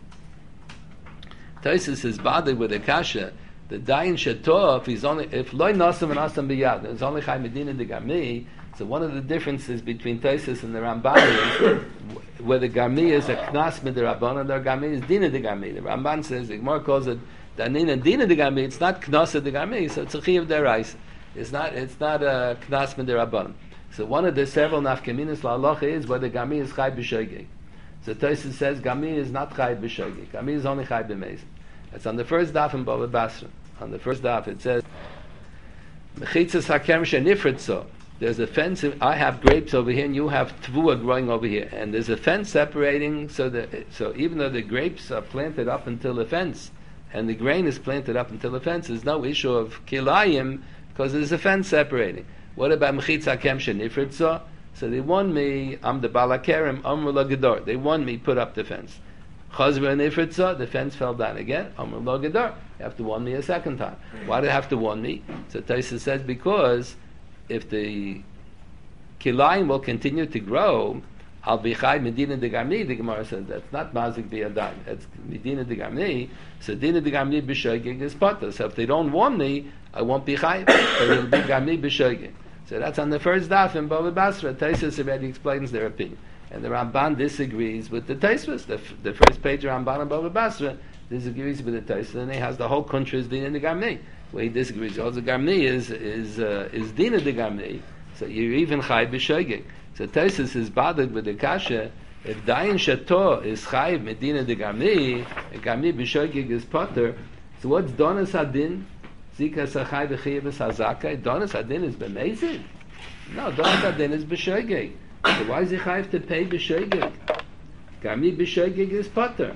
Taisus is bothered with a kasha. The dayan shetov, he's only, if loy nasam and asam biyad, it's only chay medina de gami. So one of the differences between Taisus and the Ramban is whether gami is a knas med the Rabban or gami is dina de gami. The Ramban says, the Gemara calls it danina dina de gami. It's not knas de gami, so it's a chiyav derais. It's not, it's not a knas med the Rabban. So one of the several nafkaminas la'alocha is whether gami is chay b'shogeg. So Tosfos says gami is not chay b'shogeg. Gami is only chay b'mezid. It's on the first daf in Bava Basra. On the first daf it says mechitzas hakem shenifritzo. There's a fence. I have grapes over here, and you have tvua growing over here, and there's a fence separating. So that so even though the grapes are planted up until the fence, and the grain is planted up until the fence, there's no issue of kilayim because there's a fence separating. What about mechitza kem shenifritza? So they won me. I'm the balakerem. Amr lagador. They won me. Put up the fence. Chazra nifritza. The fence fell down again. Amr lagador. You have to warn me a second time. Why do you have to warn me? So Tosfos says because if the kilayim will continue to grow, I'll be chay medina de gamni. The Gemara says that's not mazik biyadayim. That's medina de gamni. So dina de gamni b'shogeg is potter. So if they don't warn me, I won't be chay. But it'll be gamni b'shogeg. So that's on the first daf in Bava Basra. Tosfos already explains their opinion, and the Ramban disagrees with the Tosfos. The, f- the first page of Ramban in Bava Basra disagrees with the Tosfos, and he has the whole country is dina de gamni. Where he disagrees, also gamni is is uh, is dina de gamni. So you're even chay b'shogeg. So Tosfos is bothered with the kasha. If dayan shato is chay medina de gamni, and gamni b'shogeg is potter. So what's donas hadin? Zika sachay v'chiyav hazaka. Donas hadin is b'mezid. No, donas hadin is b'shogeg. So why is he chayiv to pay b'shogeg? Gamni b'shogeg is potter.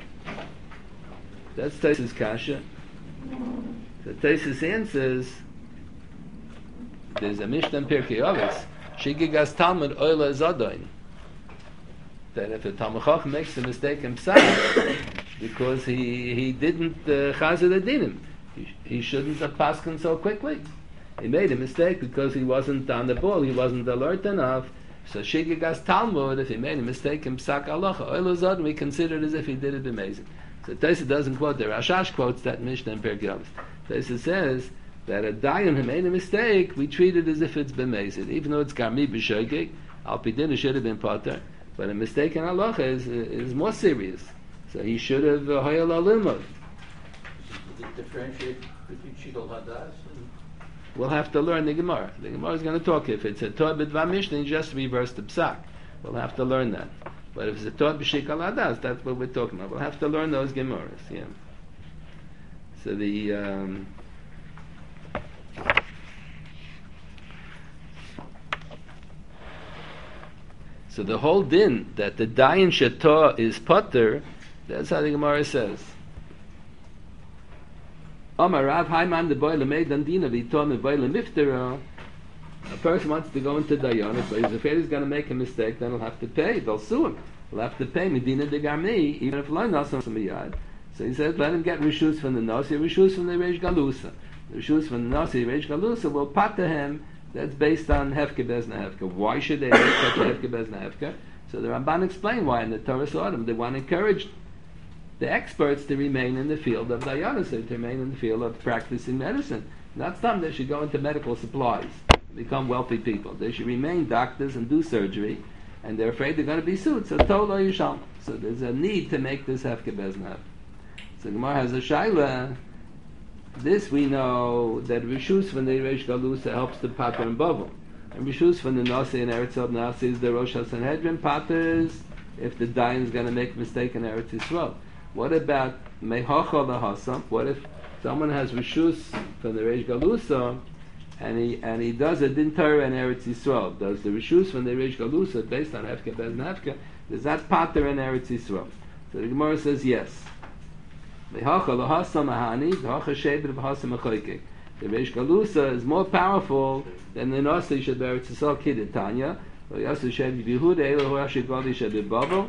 That's Tosfos kasha. So Tosfos answers, there's a Mishnah in Pirkei Avos, Shigigas Talmud Oila Zadoin, that if a Talmud Chacham makes a mistake himself, because he he didn't chazer the dinim, he, he shouldn't have pasken so quickly. He made a mistake because he wasn't on the ball, he wasn't alert enough. So Shigigas Talmud, if he made a mistake in Psak Halacha Oila Zadoin, we consider it as if he did it amazing. So Tosfos doesn't quote the Rashash quotes that Mishnah in Pirkei Avos. Tosfos says that a dayan who made a mistake, we treat it as if it's b'mezid, even though it's garmi b'shogeg. Al pidin should have been potter, but a mistake in halacha is is more serious. So he should have hoyel uh, alimot. Does it differentiate between shigol hadas and? We'll have to learn the Gemara. The Gemara is going to talk if it's a Torah b'dvar mishnah, you just reverse the psak. We'll have to learn that. But if it's a Torah b'shikol hadas, that's what we're talking about. We'll have to learn those Gemaras. Yeah. So the um, so the whole din that the dayan shator is potter, that's how the Gemara says. Amar Rav Haiman the boy lemeid dandina v'ito me boy lemiftera. A person wants to go into dayan, so he's afraid he's going to make a mistake, then he'll have to pay. They'll sue him. He'll have to pay medina de gamni, even if lo nasam miyad. So he says, let him get rishus from the nasi, rishus from the reish galusa. The rishus from the nasi, reish galusa will pater him. That's based on hefke bezna hefke. Why should they make such a hefke bezna hefke? So the Ramban explained why in the Torah Sodom they want to encourage the experts to remain in the field of dayanis, to remain in the field of practicing medicine. Not some they should go into medical supplies, become wealthy people. They should remain doctors and do surgery, and they're afraid they're going to be sued. So tolo yisham. So there's a need to make this hefke bezna hefke. So Gemara has a shaila. This we know that rishus when they reish galusa helps the pater and bavel. And Rishus from the Nasi in Eretz Yisrael, Nasi is the Rosh HaSanhedrin, Paters, if the Dayan is going to make a mistake in Eretz Yisrael. What about Mehacha Lahasam? What if someone has Rishus from the Reish Galusa, and he and he does a Din Torah in Eretz Yisrael? Does the Rishus from the Reish Galusa, based on Hefke Bez Nefke, does that Pater in Eretz Yisrael? So the Gemara says yes. Mehacha Lahasam Ahani, Mehacha Sheber V'Hasam Achoykek. The Reish Galusa is more powerful than the Nasi Sheb Eretz Yisrael Kid Tanya. Yasu Sheb Yehuda Elo Horashi Gadi Sheb Babel.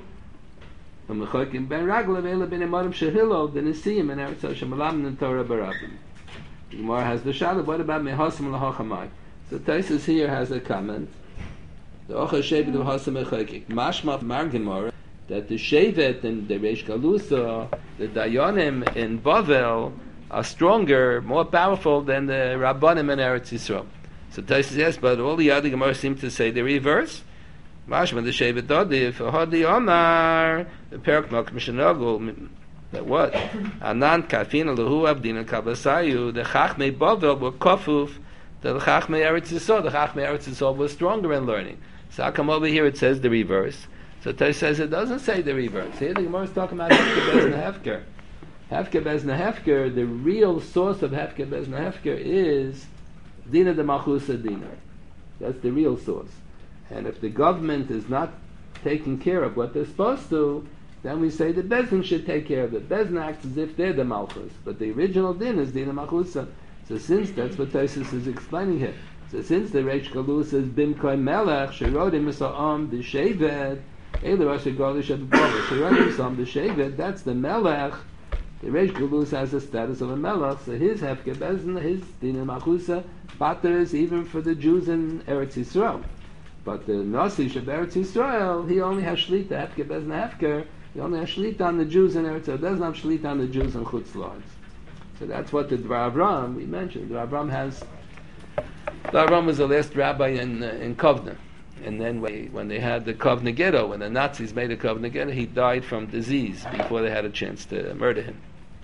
And Mechoykim Ben Raglav Elo Ben Emarim Shehilo the Nisim in Eretz Yisrael Shemalam and Torah Barabim. The Gemara has the Shalom. What about Mehasim Lahachamai? So Taisus here has a comment. The Ocha Sheb V'Hasam Mechoykim. Mashma Mar Gemara that the Shevet and the Reish Galusa, the Dayanim in Bavel, are stronger, more powerful than the Rabbanim in Eretz Yisrael. So Taisus says, yes, but all the other Gemara seem to say the reverse. Mashma the Shevet Dodi, for Hadi Omar, the Perak Malk Mishanogul, that what? Anan Kafina Lahu Abdina Kabasayu, the Chachmei Bavel were Kofuf, the Chachmei Eretz Yisrael, the Chachmei Eretz Yisrael was stronger in learning. So how come over here it says the reverse? So Taisus says it doesn't say the reverse. Here the Gemara is talking about Hefker Bezna Hefker. Hefker Bezna Hefker, the real source of Hefker Bezna Hefker is Dina de Malchusa Dina. That's the real source. And if the government is not taking care of what they're supposed to, then we say the Bezin should take care of it. Bezin acts as if they're the Malchus. But the original Din is Dina Malchusa. So since that's what Taisus is explaining here. So since the Reish Galusa is Bimkoi Melech, Sherodim Misa'am, the Shevet, Eilu Rashi Golish Abubaba, Sherodim Misa'am, the Shevet, that's the Melech. The Reish Galusa has the status of a Melech, so his Hefke Bezin, his Dina Malchusa, Pater is even for the Jews in Eretz Yisrael. But the Nasi Sheb Eretz Yisrael, he only has Shlita, Hefke Bezin Hefker, he only has Shlita on the Jews in Eretz Yisrael, doesn't have Shlita on the Jews in Chutz La'aretz. So that's what the Dvar Avram, we mentioned, Dvar Avram has, Dvar Avram was the last rabbi in, uh, in Kovna. And then when, when they had the Kovna Ghetto, when the Nazis made the Kovna Ghetto, he died from disease before they had a chance to murder him.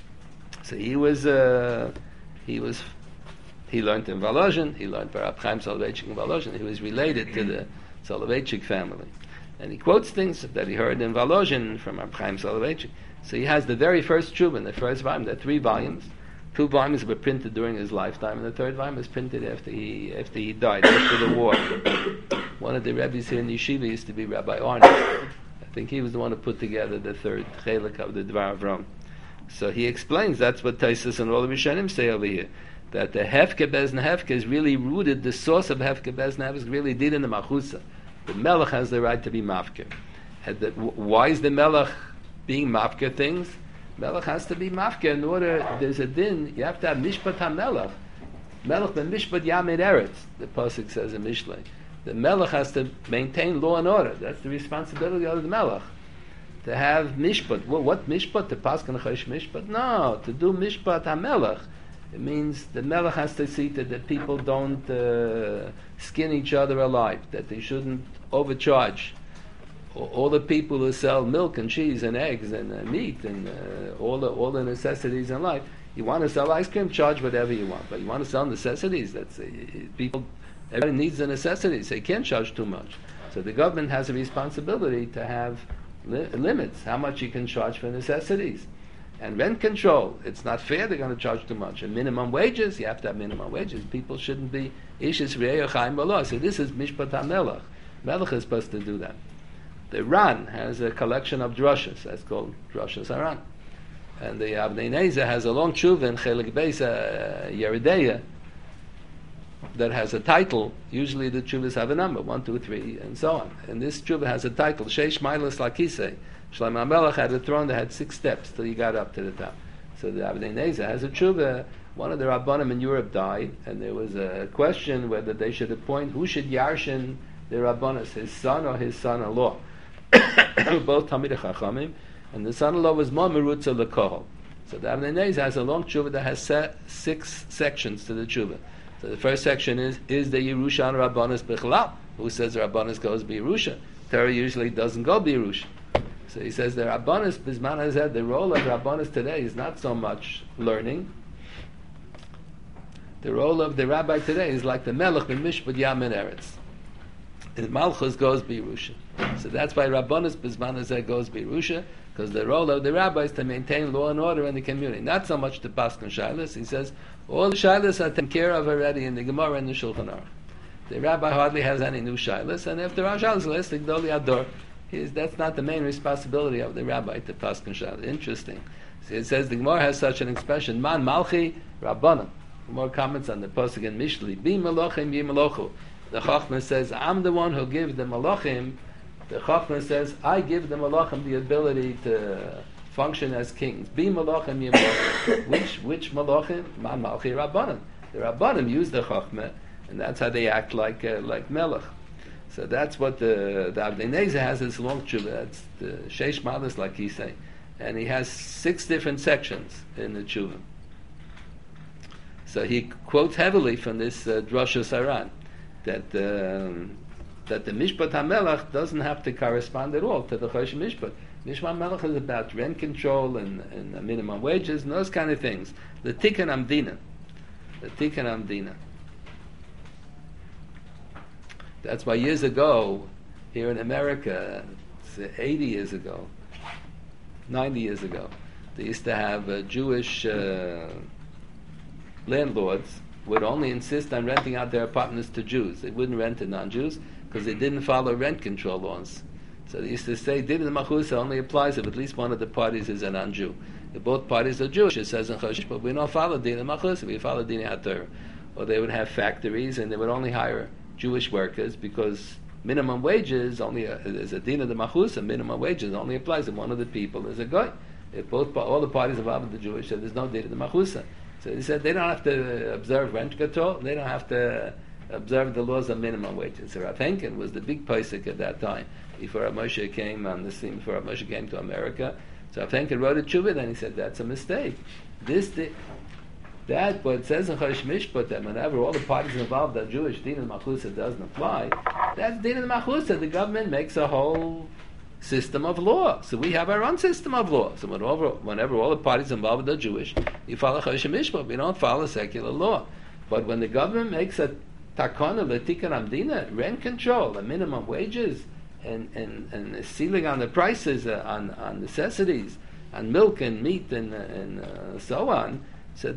So he was, uh, he was, he learned in Volozhin, he learned by Rab Chaim Soloveitchik in Volozhin, he was related to the Soloveitchik family. And he quotes things that he heard in Volozhin from Rab Chaim Soloveitchik. So he has the very first Chuvin, the first volume, there are three volumes. Two volumes were printed during his lifetime, and the third volume was printed after he after he died, after the war. One of the rabbis here in Yeshiva used to be Rabbi Arnold. I think he was the one who put together the third chelik of the Dvar Avram. So he explains that's what Taisus and all the Rishonim say over here, that the Hefke Bezna Hefke is really rooted, the source of Hefke Bezna Hefke is really did in the Machusa. The Melech has the right to be Mafker. And the, why is the Melech being Mafker things? Melech has to be Mafker in order, there's a din, you have to have Mishpat HaMelech. Melech ben Mishpat Yamid Eretz, the Pasuk says in Mishlei. The Melech has to maintain law and order. That's the responsibility of the Melech. To have Mishpat. Well, what Mishpat? To Paskan Chosh Mishpat? No, to do Mishpat HaMelech. It means the Melech has to see that the people don't uh, skin each other alive, that they shouldn't overcharge. All the people who sell milk and cheese and eggs and uh, meat and uh, all the all the necessities in life, you want to sell ice cream, charge whatever you want. But you want to sell necessities, that's uh, people. Everybody needs the necessities. They can't charge too much. So the government has a responsibility to have li- limits, how much you can charge for necessities. And rent control, it's not fair they're going to charge too much. And minimum wages, you have to have minimum wages. People shouldn't be ishis re'eh chaim b'lo. So this is mishpat HaMelech. Melech is supposed to do that. The Ran has a collection of drushes. That's called Drushes Haran. And the Avnei Nezer has a long tshuva in Chelik Beis uh, Yeridea that has a title. Usually the tshuvas have a number, one, two, three, and so on. And this tshuva has a title, Sheish Mailas Lakisei. Shlomo HaMelech had a throne that had six steps till he got up to the top. So the Avnei Nezer has a tshuva. One of the Rabbanim in Europe died, and there was a question whether they should appoint, who should yarshin the Rabbanis, his son or his son-in-law. Both Talmidei Chachamim, and the son-in-law was Mo Merutza L'Kohol. So the Avnei Nezer has a long tshuva that has se- six sections to the tshuva. So the first section is, is the Yerusha on Rabbanis B'chalal? Who says the Rabbanis goes B'Yerusha? Torah usually doesn't go B'Yerusha. So he says the Rabbanis B'zman Hazeh, the role of Rabbanis today is not so much learning. The role of the rabbi today is like the Melech Ben Mishpat Yamin Eretz. in Malchus goes Birusha. So that's why Rabbanis Bizmanazeh goes Birusha, because the role of the rabbi is to maintain law and order in the community. Not so much the Paskan Shailas. He says, all the Shailas are taken care of already in the Gemara and the Shulchan Aruch. The rabbi hardly has any new Shailas, and if there are Shailas, let's the Gdoli Ador. Is, that's not the main responsibility of the rabbi to Paskan Shailas. Interesting. See, it says the Gemara has such an expression, Man Malchi Rabbanim. More comments on the Pasuk in Mishli. Bi Malachim Yi Malochu. The Chachma says, I'm the one who gives the Malachim. The Chachma says, I give the Malachim the ability to function as kings. Bi Malachim Yi Malachim. Which, which Malachim? Man Malchi Rabbanim. The Rabbanim use the Chachma, and that's how they act like uh, like Melech. So that's what the, the Avnei Nezer has this long tshuva. That's the Sheish Malas, like he's saying. And he has six different sections in the tshuva. So he quotes heavily from this uh, Drasha Saran, that um, that the Mishpat HaMelech doesn't have to correspond at all to the Chosh Mishpat. Mishpat HaMelech is about rent control and, and uh, minimum wages and those kind of things. The Tikkun Amdina. The Tikkun Amdina. That's why years ago, here in America, eighty years ago, ninety years ago, they used to have uh, Jewish uh, landlords would only insist on renting out their apartments to Jews. They wouldn't rent to non-Jews because they didn't follow rent control laws. So they used to say, Din Machusa only applies if at least one of the parties is a non-Jew. If both parties are Jewish, it says in Chosh, but we don't follow Din Machusa, we follow Din HaTorah. Or they would have factories and they would only hire Jewish workers because minimum wages only uh, is a din of the machus, and minimum wages only applies if one of the people is a guy. If both all the parties involved with the Jewish, so there's no din of the machusa. So he said they don't have to observe rent control, they don't have to observe the laws of minimum wages. So Rav Henkin was the big posek at that time before Rav Moshe came on the scene, before Rav Moshe came to America. So Rav Henkin wrote a tshuva, and he said that's a mistake. This di- That, but it says in Chosh Mishpat that whenever all the parties involved are Jewish, Din and Machusa doesn't apply. That's Din and Machusa. The government makes a whole system of law. So we have our own system of law. So whenever, whenever all the parties involved are Jewish, you follow Chosh Mishpat. We don't follow secular law. But when the government makes a takana, l'tikkun amdina, rent control, the minimum wages, and, and, and a ceiling on the prices, uh, on, on necessities, on milk and meat and, uh, and uh, so on, so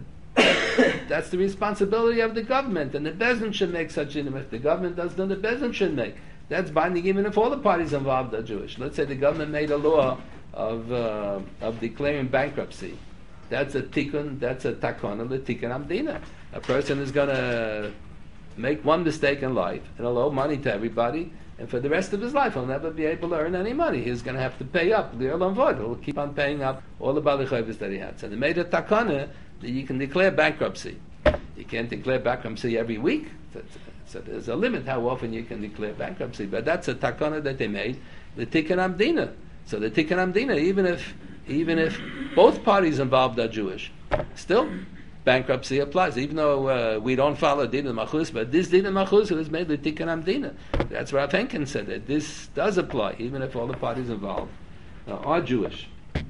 that's the responsibility of the government, and the Bezdin should make such an. If the government does, then the Bezdin should make. That's binding even if all the parties involved are Jewish. Let's say the government made a law of uh, of declaring bankruptcy. That's a tikkun. That's a takana, the tikkun amdina. A person is going to make one mistake in life and he'll owe money to everybody, and for the rest of his life he'll never be able to earn any money. He's going to have to pay up the olam vod. He'll keep on paying up all the bali chayvus that he had. So they made a takana that you can declare bankruptcy. You can't declare bankruptcy every week. So, so there's a limit how often you can declare bankruptcy. But that's a takana that they made, the tikkun amdina. So the tikkun amdina, even if even if both parties involved are Jewish, still bankruptcy applies. Even though uh, we don't follow din al-machus, but this din al-machus was made the tikkun amdina. That's what Rav Henkin said, that this does apply, even if all the parties involved uh, are Jewish.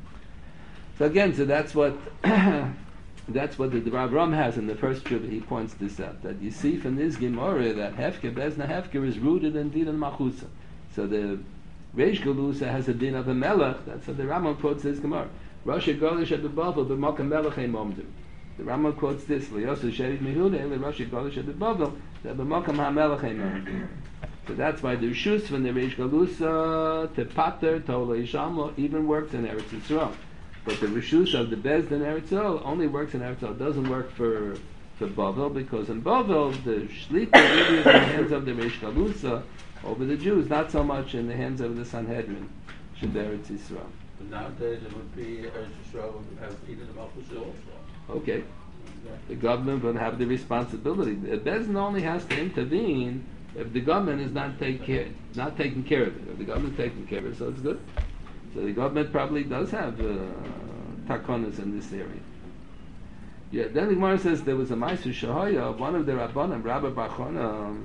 So again, so that's what that's what the, the Rav Ram has in the first trip. He points this out, that you see from this Gemara that Hefker, Bezna Hefker is rooted in din al-machusa. So the Reish Galusa has a din of a melech. That's what the Rambam quotes this Gemara. Rosh Golish at the Bavel, but Malka Melech Ein Momdim. The Rambam quotes this: "Liyosu Sherid Mehuda, Le Rosh Golish at the Bavel, that the Malka HaMelech Ein Momdim." So that's why the Rishus from the Reish Galusa to Pater Tola Yishalmo even works in Eretz Yisrael. But the Rishus of the Bezdin Eretz Yisrael only works in Eretz Yisrael. Doesn't work for for Bavel, because in Bavel the Shlita really is in the hands of the Reish Galusa over the Jews, not so much in the hands of the Sanhedrin, Eretz Yisrael. But nowadays it would be Eretz Yisrael would have either the Malchus also. Okay. The government would have the responsibility. The Bezdin only has to intervene if the government is not take care, not taking care of it. If the government is taking care of it, so it's good. So the government probably does have uh, takonas in this area. Yeah. Then the Gemara says there was a Ma'aser Shahaya, one of the Rabbanim, Rabbi Bar Chana,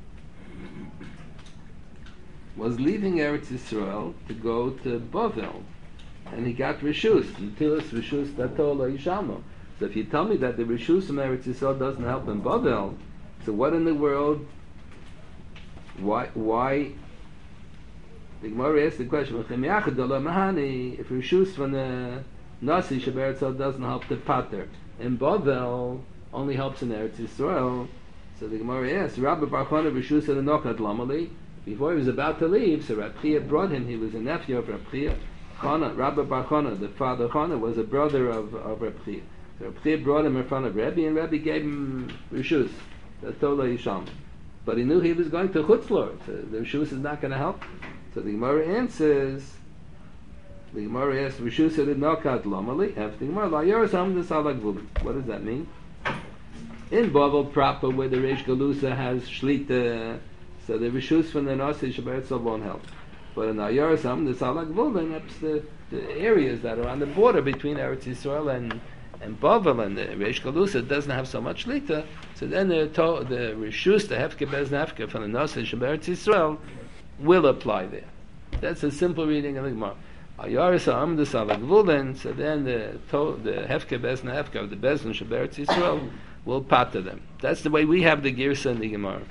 was leaving Eretz Yisrael to go to Bavel, and he got Rishus, Ntilas Rishus Datola Yishalmo. So if you tell me that the Rishus from Eretz Yisrael doesn't help in Bavel, so what in the world why why the Gemara asks the question, if Rishus from the Nasi Sheberetzel doesn't help the Pater, and Bavel only helps in Eretz Yisrael, so the Gemara asks, Rabbi Bar Chana Rishus the Nokat Lamali, before he was about to leave, so Rab Chia brought him, he was a nephew of Rab Chia, Chana, Rabbi Bar Chana, the father Chana, was a brother of, of Rab Chia. So Rab Chia brought him in front of Rebbe, and Rebbe gave him Rishus, the Tola Yisham. But he knew he was going to Chutzlor, so the Rishus is not going to help. So the Gemara answers, the Gemara asks, Rishus did Nokat Lamali, after the Gemara, La Yerusam the Salak Vuli. What does that mean? In Bavel proper, where the Reish Galusa has Shlita, so the Rishus from the Nasi Sheberetzel won't help. But in Ayarasam, the Salak Vulvan, that's the, the areas that are on the border between Eretz Yisrael and, and Bavel, and the Reish Galusa doesn't have so much Shlita, so then the, to, the Rishus, the Hefke Bez Nefke from the Nasi Sheberetz Yisrael, will apply there. That's a simple reading of the Gemara. Ayarasam, the Salak Vulvan, so then the, to, the Hefke Bez Nefke of the Bezin Sheberetz Yisrael will pater them. That's the way we have the Girsa in the Gemara.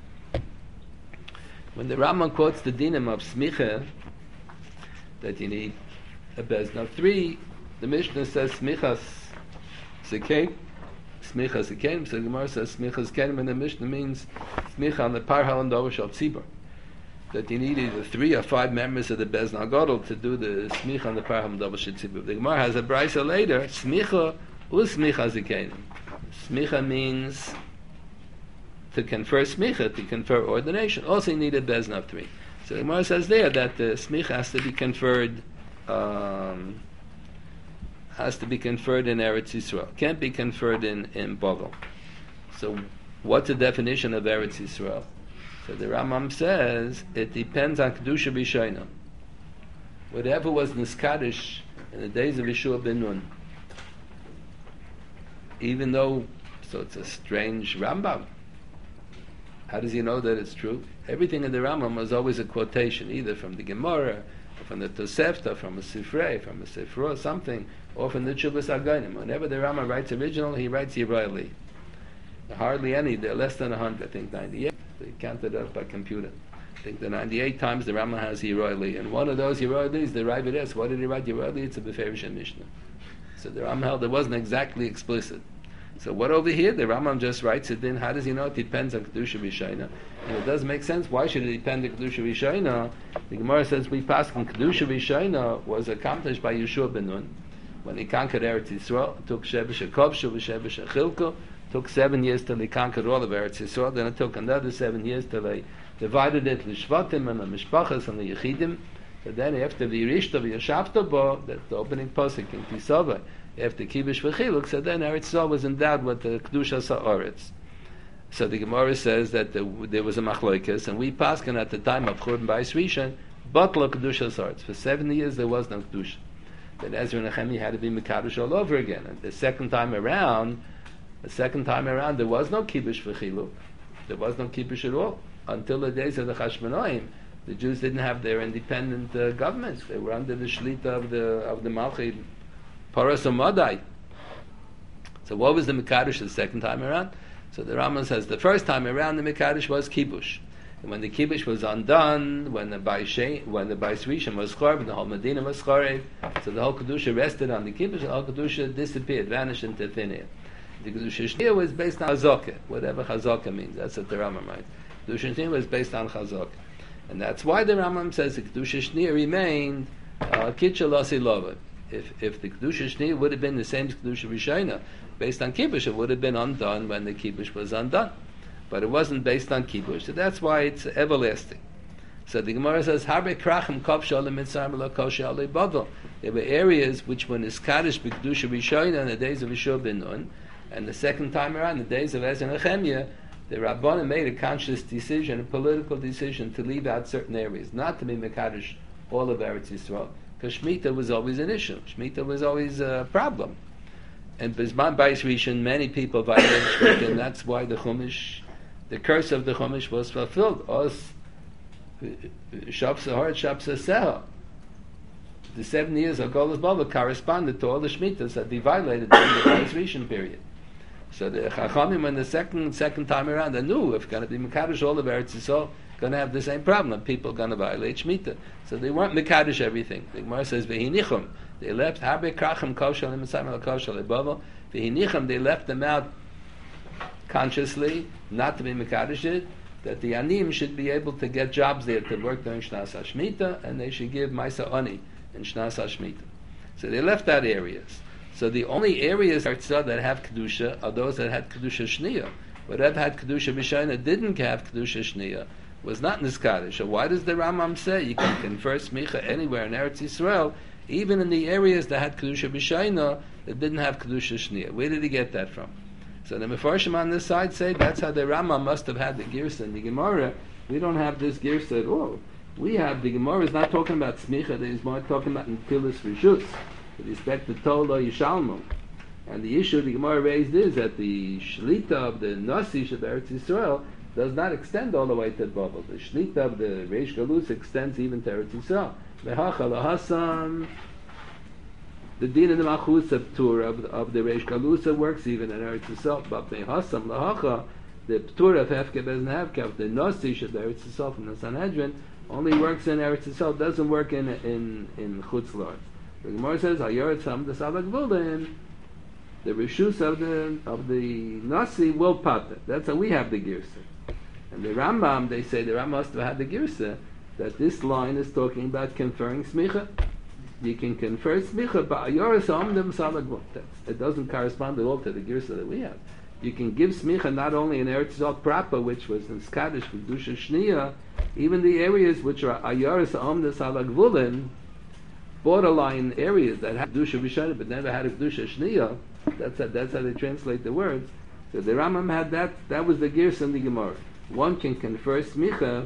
When the Rambam quotes the dinim of smicha, that you need a bezna of three, the Mishnah says smichas sekein, smichas sekein. So the Gemara says smichas kein, and the Mishnah means smicha on the parhal and dovish of tzibur. That you need either three or five members of the bezna gadol to do the smicha on the parhal and dovish of tzibur. The Gemara has a brisa later, smicha u smicha sekein. Smicha means to confer smicha, to confer ordination. Also you need a bezna of three. So the Gemara says there that the smicha has to be conferred, um, has to be conferred in Eretz Yisrael. Can't be conferred in, in Bavel. So what's the definition of Eretz Yisrael? So the Rambam says it depends on Kedusha B'Shaina. Whatever was Niskadish in the days of Yeshua ben Nun. Even though, so it's a strange Rambam. How does he know that it's true? Everything in the Rambam was always a quotation, either from the Gemara, or from the Tosefta, from a Sifrei, from a Sifro, something, or from the Chubas Aganim. Whenever the Rambam writes original, he writes Yirayli. Hardly any, they're less than a hundred, I think ninety-eight. They counted up by computer. I think the ninety-eight times the Rambam has Yirayli. And one of those Yiraylis, the Ravid is, what did he write Yirayli? It's a Beferish Mishnah. So the Rambam held it wasn't exactly explicit. So what over here, the Rambam just writes it in, how does he know it depends on Kedusha V'Shaina? And it does make sense, why should it depend on Kedusha V'Shaina? The Gemara says, we pass on Kedusha V'Shaina was accomplished by Yeshua ben Nun. When he conquered Eretz Yisrael, it took Shebesh HaKovshu, Shebesh HaChilko, took seven years till he conquered all of Eretz Yisrael, then it took another seven years till they divided it, the Shvatim and the Mishpachas and the Yechidim. So then after the Yirishta V'Yashavta Bo, that's the opening posik in Kisava, after Kibush V'Chiluk, so then Eretz Yisrael was endowed with the Kedusha Sa'aretz. So the Gemara says that the, there was a machloikas, and we paskin at the time of Churban Bayis Rishon, Batla Kedusha Sa'aretz. For seventy years there was no Kedusha. Then Ezra and Nehemiah had to be Mekadosh all over again. And the second time around, the second time around there was no Kibush V'Chiluk. There was no Kibush at all. Until the days of the Chashmonaim, the Jews didn't have their independent uh, governments. They were under the Shlita of the of the Malchi Paras Madai. So what was the Mekadosh the second time around? So the Rambam says the first time around the Mekadosh was Kibush. And when the Kibush was undone, when the Bayis when the Bayis Rishon was Chorb, the whole Medina was Chorev, so the whole Kedusha rested on the Kibush, the whole Kedusha disappeared, vanished into thin air. The Kedusha Shnia was based on Chazaka, whatever Chazaka means, that's what the Rambam writes. Kedusha Shnia was based on Chazaka. And that's why the Rambam says the Kedusha Shnia remained Kitcha Lasi Lova. If if the Kedusha Shnia would have been the same as Kedusha Rishayna, based on Kibush, it would have been undone when the Kibush was undone. But it wasn't based on Kibush, so that's why it's everlasting. So the Gemara says, Harbe Krachim Kovsha Le Mitzrayim Lo Kosha Le Bavel. There were areas which were Niskadish B'Kedusha Rishayna in the days of Yeshua ben Nun, and the second time around, the days of Ezra and Nehemiah, the Rabbanim made a conscious decision, a political decision, to leave out certain areas, not to be Mekadosh all of Eretz Yisrael, because Shemitah was always an issue. Shemitah was always a problem. And Bizman Bayis Rishon, many people violated Shemitah, and that's why the Chumash, the curse of the Chumash was fulfilled. Os Shapsa Shapsa Seha. The seven years of Golas Bava corresponded to all the Shemitahs that they violated during the Bayis Rishon period. So the Chachamim, when the second second time around, they knew if going to be Mekadosh all of Eretz Yisrael, going to have the same problem. People are going to violate Shemitah. So they weren't Mekadosh everything. The Gemara says, V'hinichum. They left Harbe Krachim Kol Shalim Mitzayim Kol Shalim Bavel. V'hinichum, they left them out consciously, not to be Mekadosh it, that the Anim should be able to get jobs there to work during Shnas HaShemitah, and they should give Maisa Ani in Shnas HaShemitah. So they left out areas. So the only areas that have Kedusha are those that had Kedusha Shniya. Whatever had Kedusha B'Shayna didn't have Kedusha Shniya was not Niskadish. So why does the Rambam say you can confer Smicha anywhere in Eretz Yisrael, even in the areas that had Kedusha B'Shayna that didn't have Kedusha Shniya? Where did he get that from? So the Mefarshim on this side say that's how the Rambam must have had the Girsa in the Gemara. We don't have this Girsa at all. We have, the Gemara is not talking about Smicha, it is more talking about Netilas Rishus, with respect to Tolo Yishalmo. And the issue the Gemara raised is that the Shlita of the Nasi of Eretz Yisrael does not extend all the way to Babel. The Shlita of the Reish Galus extends even to Eretz Yisrael. Mehacha Lahasan, the Din and the Machus of Tur of, of the Reish Galusa works even in Eretz Yisrael. But Mehasam Lahacha, the Tur of Hefkev doesn't have Kev. The Nasi of Eretz Yisrael from the Sanhedrin only works in Eretz Yisrael, doesn't work in in in Chutz La'aretz. The Gemara says, Hayoretz Ham the Salag Vulim, the Rishus of the of the Nasi will pater. That's how we have the Girsa. And the Rambam, they say the Rambam must have had the Girsa that this line is talking about conferring Smicha. You can confer Smicha, but Hayoretz Ham the Salag Vulim. It doesn't correspond at all to the Girsa that we have. You can give Smicha not only in Eretz Yisrael proper, which was in Skadish, Kedusha Shniya, even the areas which are Hayoretz Ham the Salag Vulim, borderline areas that have Kedusha Rishonah but never had a Kedusha Shniya. That's how, that's how they translate the words. So the Rambam had that. That was the Girsa in the Gemara. One can confer Smicha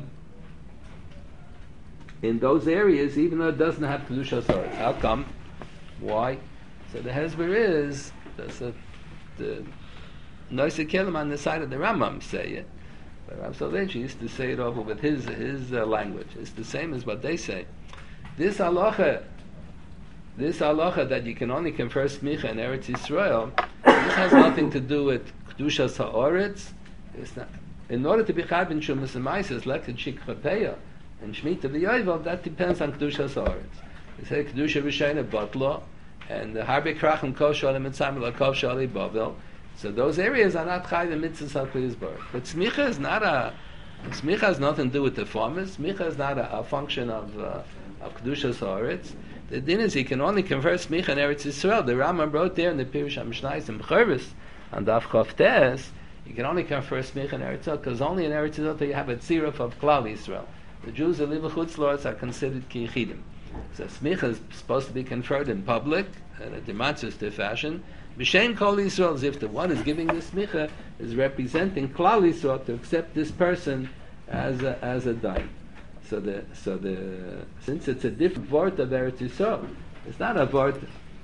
in those areas, even though it doesn't have Kedusha Saretz. How come? Why? So the Hezbollah is that's a, the Noisei Kelim on the side of the Rambam say it. But Rav Soloveitchik used to say it over with his his uh, language. It's the same as what they say. This halacha, this halacha that you can only confer smicha in Eretz Yisrael, this has nothing to do with Kedushas Ha'aretz. It's not. In order to be chayv in Shumas and Maises, like in Shikhapeya and Shemitah v'Yovel, that depends on Kedushas Ha'aretz. They say Kedusha Rishayna Batla, and the Harbe Krachim Kol Shalim Mitzayim L'Kol Shali Bavel. So those areas are not chayv in Mitzvah Salpiyizbar. But smicha is not a. Smicha has nothing to do with the farmers. Smicha is not a, a function of uh, of Kedushas Ha'aretz. The din is he can only convert smicha in Eretz Yisrael. The Rambam wrote there in the Pirush HaMishnayos in B'Chervis on Daf Chav Tes, you can only convert smicha in Eretz Yisrael because only in Eretz Yisrael do you have a tziruf of Klal Yisrael. The Jews who live in Chutz La'aretz are considered kiyichidim. So smicha is supposed to be conferred in public in a demonstrative fashion. B'shem Kol Yisrael, as if the one is giving the smicha is representing Klal Yisrael to accept this person as a, as a daim. So the so the since it's a different word of Eretz Yisrael, it's not a word.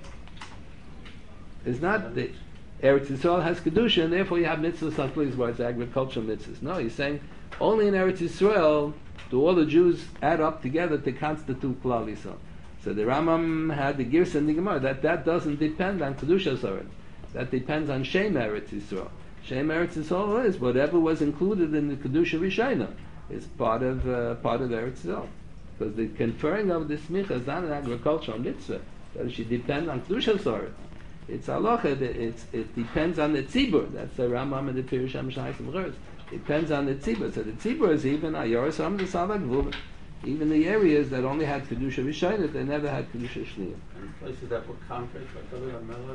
It's not the Eretz Yisrael has kedusha, and therefore you have mitzvahs on please words, agricultural mitzvahs. No, he's saying only in Eretz Yisrael do all the Jews add up together to constitute Klal Yisrael. So the Rambam had the Girsa and the Gemara that that doesn't depend on kedusha Zoret. That depends on Shem Eretz Yisrael. Shem Eretz Yisrael is whatever was included in the kedusha Rishayna is part of uh, part of Eretz Yisrael, because the conferring of the smicha is not an agricultural mitzvah. That should depend on kedusha Zoret. It's halacha. It's it depends on the tzibur. That's the Rambam and the Pirush HaMishnayos and B'Chervis. It depends on the tzibur. So the tzibur is even Hayoretz Ham the Salag Vulim. Even the areas that only had Kedusha Rishayna, they never had Kedusha Shniya. And places that were concrete, like David HaMelech,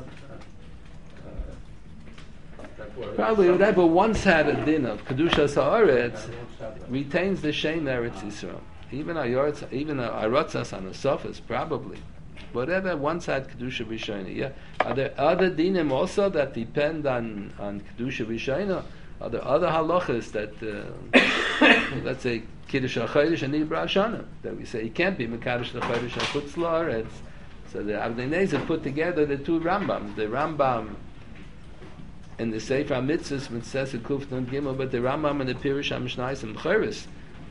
uh, uh, probably whatever once had a din of Kedusha Ha'aretz retains the Shem Eretz Yisrael. Even Hayoretz, even Aratzas on the surface, probably. Whatever once had Kedusha Rishayna. Yeah. Are there other dinim also that depend on, on Kedusha Rishayna? Are there other halachas that, uh, let's say, Kiddush HaChodesh and Nibra Hashana, that we say you can't be Mekadosh HaChodesh and Chutz La'aretz. So the Avnei Nezer put together the two Rambams. The Rambam in the Sefer HaMitzvos with Sesa Kuf Nun Gimel, but the Rambam in the Pirush HaMishnayos and B'Chervis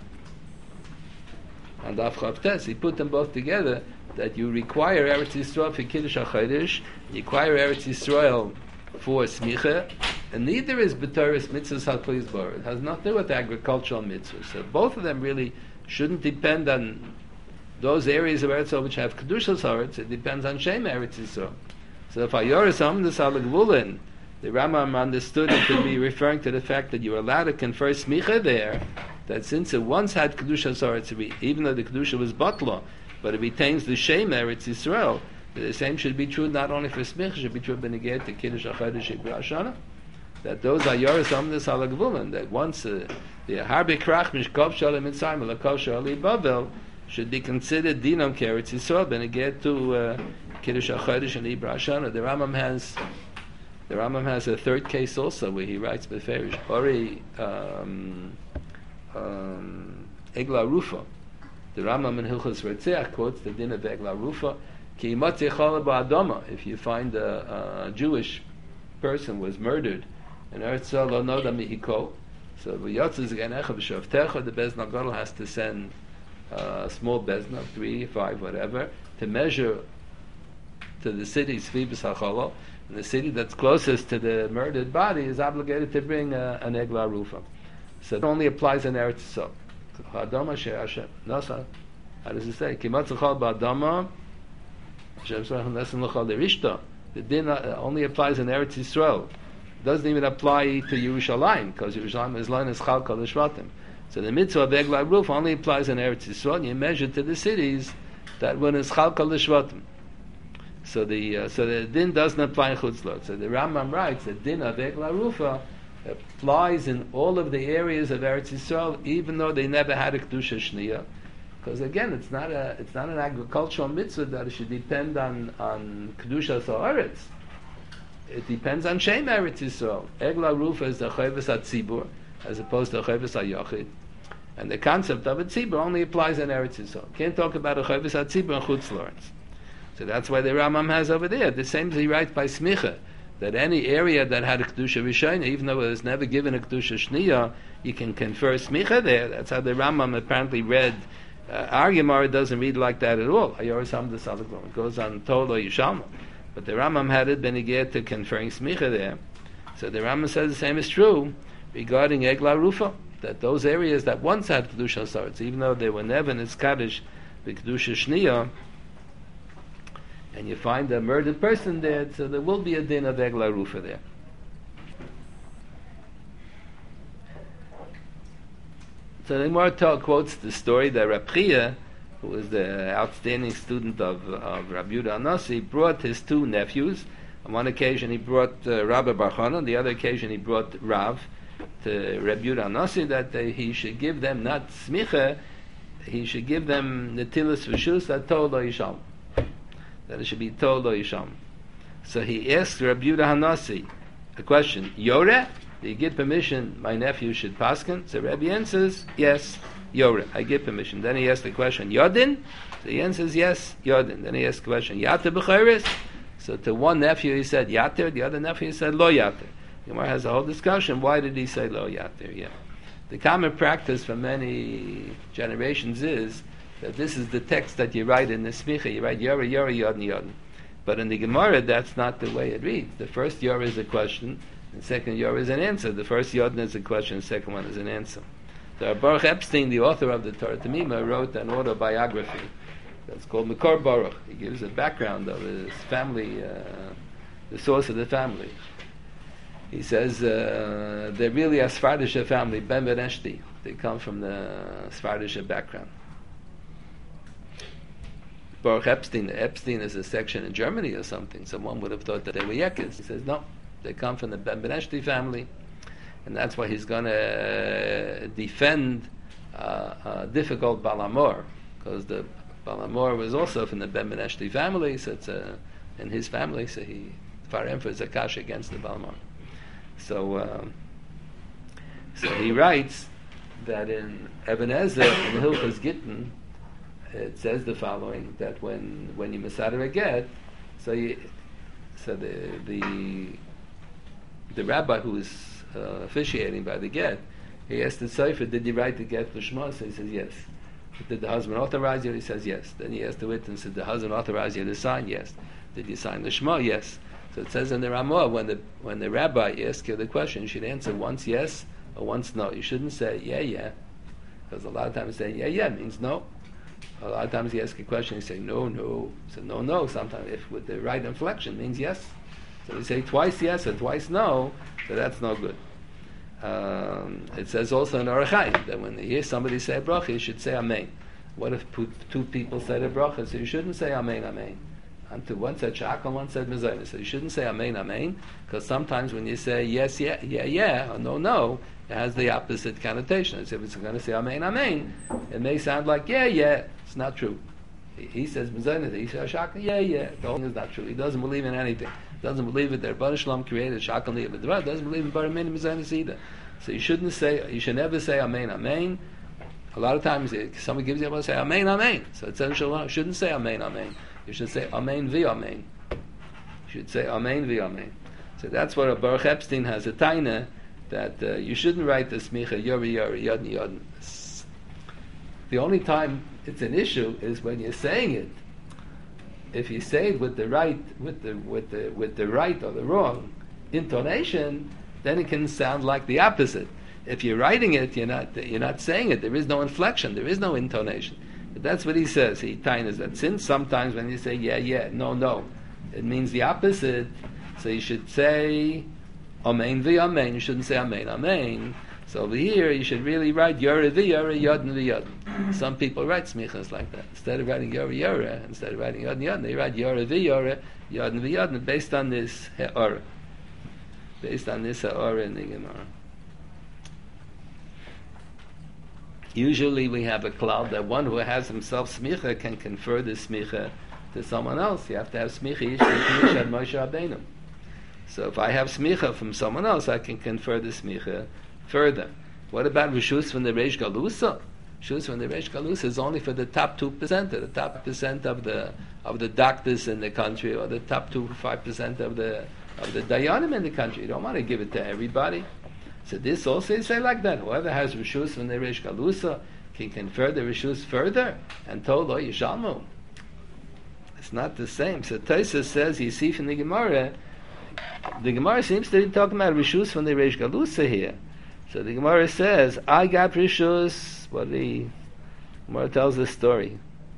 and Daf Chav Tes, he put them both together that you require Eretz Yisrael for Kiddush HaChodesh, you require Eretz Yisrael for Smicha, And neither is B'Toris mitzvahs HaKli Yisborah. It has nothing to do with agricultural mitzvahs. So both of them really shouldn't depend on those areas of Eretz Yisrael which have Kedushas Haaretz. It depends on Shem Eretz Yisrael. So if Ayoris Amdas Alagvulin, the Rambam understood it to be referring to the fact that you're allowed to confer smicha there, that since it once had Kedushas Haaretz, even though the Kedusha was Batla, but it retains the Shem Eretz Yisrael, the same should be true not only for smicha, it should be true b'negei to Kiddush HaChodesh Shana. That those are Yoris Amdas Alagvulin, that once uh, the Harbe Krach Mishkov Shalom Mitzrayim L'Kov Shali Bavel should be considered Dinam Keretz Yisrael b'negei to uh, Kiddush HaChodesh and Ibra Shana. The Rambam has the Rambam has a third case also where he writes Beferish Ori um, um, Egla Rufa. The Rambam in Hilchos Retzeach quotes the din of Egla Rufa. Ki imatze chala ba'adama. If you find a, a Jewish person was murdered in Eretz Yisrael lo noda mihiko, so v'yotzes genecha b'shavtecha, the Bezna Gadol has to send a small Bezna, three, five, whatever, to measure to the city's Svibus HaChala, and the city that's closest to the murdered body is obligated to bring a, an Egla Rufa. So it only applies in Eretz Yisrael. Adama she'ashem nasa. How does it say? Ki imatze chala ba'adama the din only applies in Eretz Yisrael. It doesn't even apply to Yerushalayim, because Yerushalayim is learned as Chalkal Shvatim. So the mitzvah of Egla Ruf only applies in Eretz Yisrael, and you measure to the cities that when it's Chalkal Shvatim. So the uh, so the din doesn't apply in Chutzlot. So the Rambam writes the din of Egla Rufa applies in all of the areas of Eretz Yisrael, even though they never had a Kedusha Shniyah. Because again, it's not a it's not an agricultural mitzvah that it should depend on on kedusha haaretz. It depends on Shem Eretz Yisrael. Egla Rufa is the chayvus hatzibur as opposed to chayvus hayachid, and the concept of a tzibur only applies in Eretz Yisrael. Can't talk about a chayvus hatzibur in Chutz La'aretz. So that's why the Rambam has over there the same as he writes by smicha, that any area that had a kedusha rishayna, even though it was never given a kedusha shniya, you can confer smicha there. That's how the Rambam apparently read. Uh, our Gemara doesn't read like that at all. It goes on Tolo Yishalma. But the Rambam had it beneged to conferring smicha there. So the Rambam says the same is true regarding Egla Rufa, that those areas that once had Kedusha Haaretz, even though they were never in its Kaddish, the Kedusha Shniya, and you find a murdered person there, so there will be a din of Egla Rufa there. So the Gemara quotes the story that Reb Chia, who was the outstanding student of, of Rabbi Yehuda Anasi, brought his two nephews. On one occasion he brought uh, Rabbi Bar Chana, on the other occasion he brought Rav to Rabbi Yehuda Anasi, that uh, he should give them not smicha, he should give them netilas v'shus that told lo yisham. That it should be told lo yisham. So he asked Rabbi Yehuda Anasi a question, Yoreh? Do you give permission my nephew should paskin? So Rabbi answers, yes, Yoreh, I give permission. Then he asks the question, Yodin? So he answers, yes, Yodin. Then he asks the question, Yater b'chayris? So to one nephew he said Yater, the other nephew he said Lo Yater. Gemara has a whole discussion, why did he say Lo Yater? Yeah. The common practice for many generations is that this is the text that you write in the smicha, you write Yoreh, Yoreh, Yodin, Yodin. But in the Gemara, that's not the way it reads. The first Yoreh is a question, the second Yoreh is an answer. The first Yodin is a question, the second one is an answer. So Baruch Epstein, the author of the Torah Tamima, wrote an autobiography that's called Mekor Baruch. He gives a background of his family, uh, the source of the family. He says uh, they're really a Sfardisha family, Ben Bereshti. They come from the Sfardisha background. Baruch Epstein, Epstein is a section in Germany or something, so one would have thought that they were Yekes. He says no. They come from the Ben Bereshti family, and that's why he's going to defend uh, a difficult Balamor, because the Balamor was also from the Ben Bereshti family, so it's a, in his family, so he Farem is a kash against the Balamor. So, um, so he writes that in Eben Ezer, in Hilchos Gittin, it says the following: that when when you Masada a get, so you, so the the the rabbi who is uh, officiating by the get, he asked the Sefer, did you write the get l'shma? So he says yes. Did the husband authorize you? He says yes. Then he asked the witness, did the husband authorize you to sign? Yes. Did you sign the shma? Yes. So it says in the Ramah, when the when the rabbi asks you the question, you should answer once yes or once no. You shouldn't say yeah, yeah, because a lot of times saying yeah, yeah means no. A lot of times you ask a question, you say no, no. So no, no. Sometimes if with the right inflection means yes. So you say twice yes and twice no, so that's no good. Um, it says also in Orach Chaim that when you hear somebody say a bracha, you should say amen. What if two people said a bracha? So you shouldn't say amen, amen. Until one said shakal, one said mezainis. So you shouldn't say amen, amen, because sometimes when you say yes, yeah, yeah, yeah, or no, no, it has the opposite connotation. As if it's going to say amen, amen, it may sound like yeah, yeah. It's not true. He, he says mezainis, he says shakal, yeah, yeah. The whole thing is not true. He doesn't believe in anything. Doesn't believe that their Baruch Shalom created shakal niyah. Doesn't believe in bar min mezainis either. So you shouldn't say. You should never say amen, amen. A lot of times, somebody gives you a say amen, amen. So it says you shouldn't say amen, amen. You should say amen vi amen. You should say amen vi amen. So that's what a Baruch Epstein has a taina that uh, you shouldn't write the smicha yori yori yodni yodn. The only time it's an issue is when you're saying it. If you say it with the right, with the with the with the right or the wrong intonation, then it can sound like the opposite. If you're writing it, you're not you're not saying it. There is no inflection. There is no intonation. But that's what he says. He tainas that since sometimes when you say yeah, yeah, no, no, it means the opposite. So you should say amen vi amen. You shouldn't say amen amen. So over here you should really write yore vi yore yodn vi yodn. Some people write smichas like that. Instead of writing yore yore, instead of writing yodn yodn, they write yore vi yore yodn vi yodn based on this ha'ara. Based on this ha'ara in the Gemara. Usually we have a cloud that one who has himself smicha can confer the smicha to someone else. You have to have smicha yishad Moshe Rabbeinu. So if I have smicha from someone else, I can confer the smicha further. What about rishus from the Reish Galusa? Rishus from the Reish Galusa is only for the top two percent, the top percent of the of the doctors in the country, or the top two five percent of the of the dayanim in the country. You don't want to give it to everybody. So this also is say like that. Whoever has rishus from the Reish Galusa can confer the rishus further and told lo yishalmu. It's not the same. So Tosfos says you see from the Gemara, the Gemara seems to be talking about rishus from the Reish Galusa here. So the Gemara says, I got rishus. What the Gemara tells the story.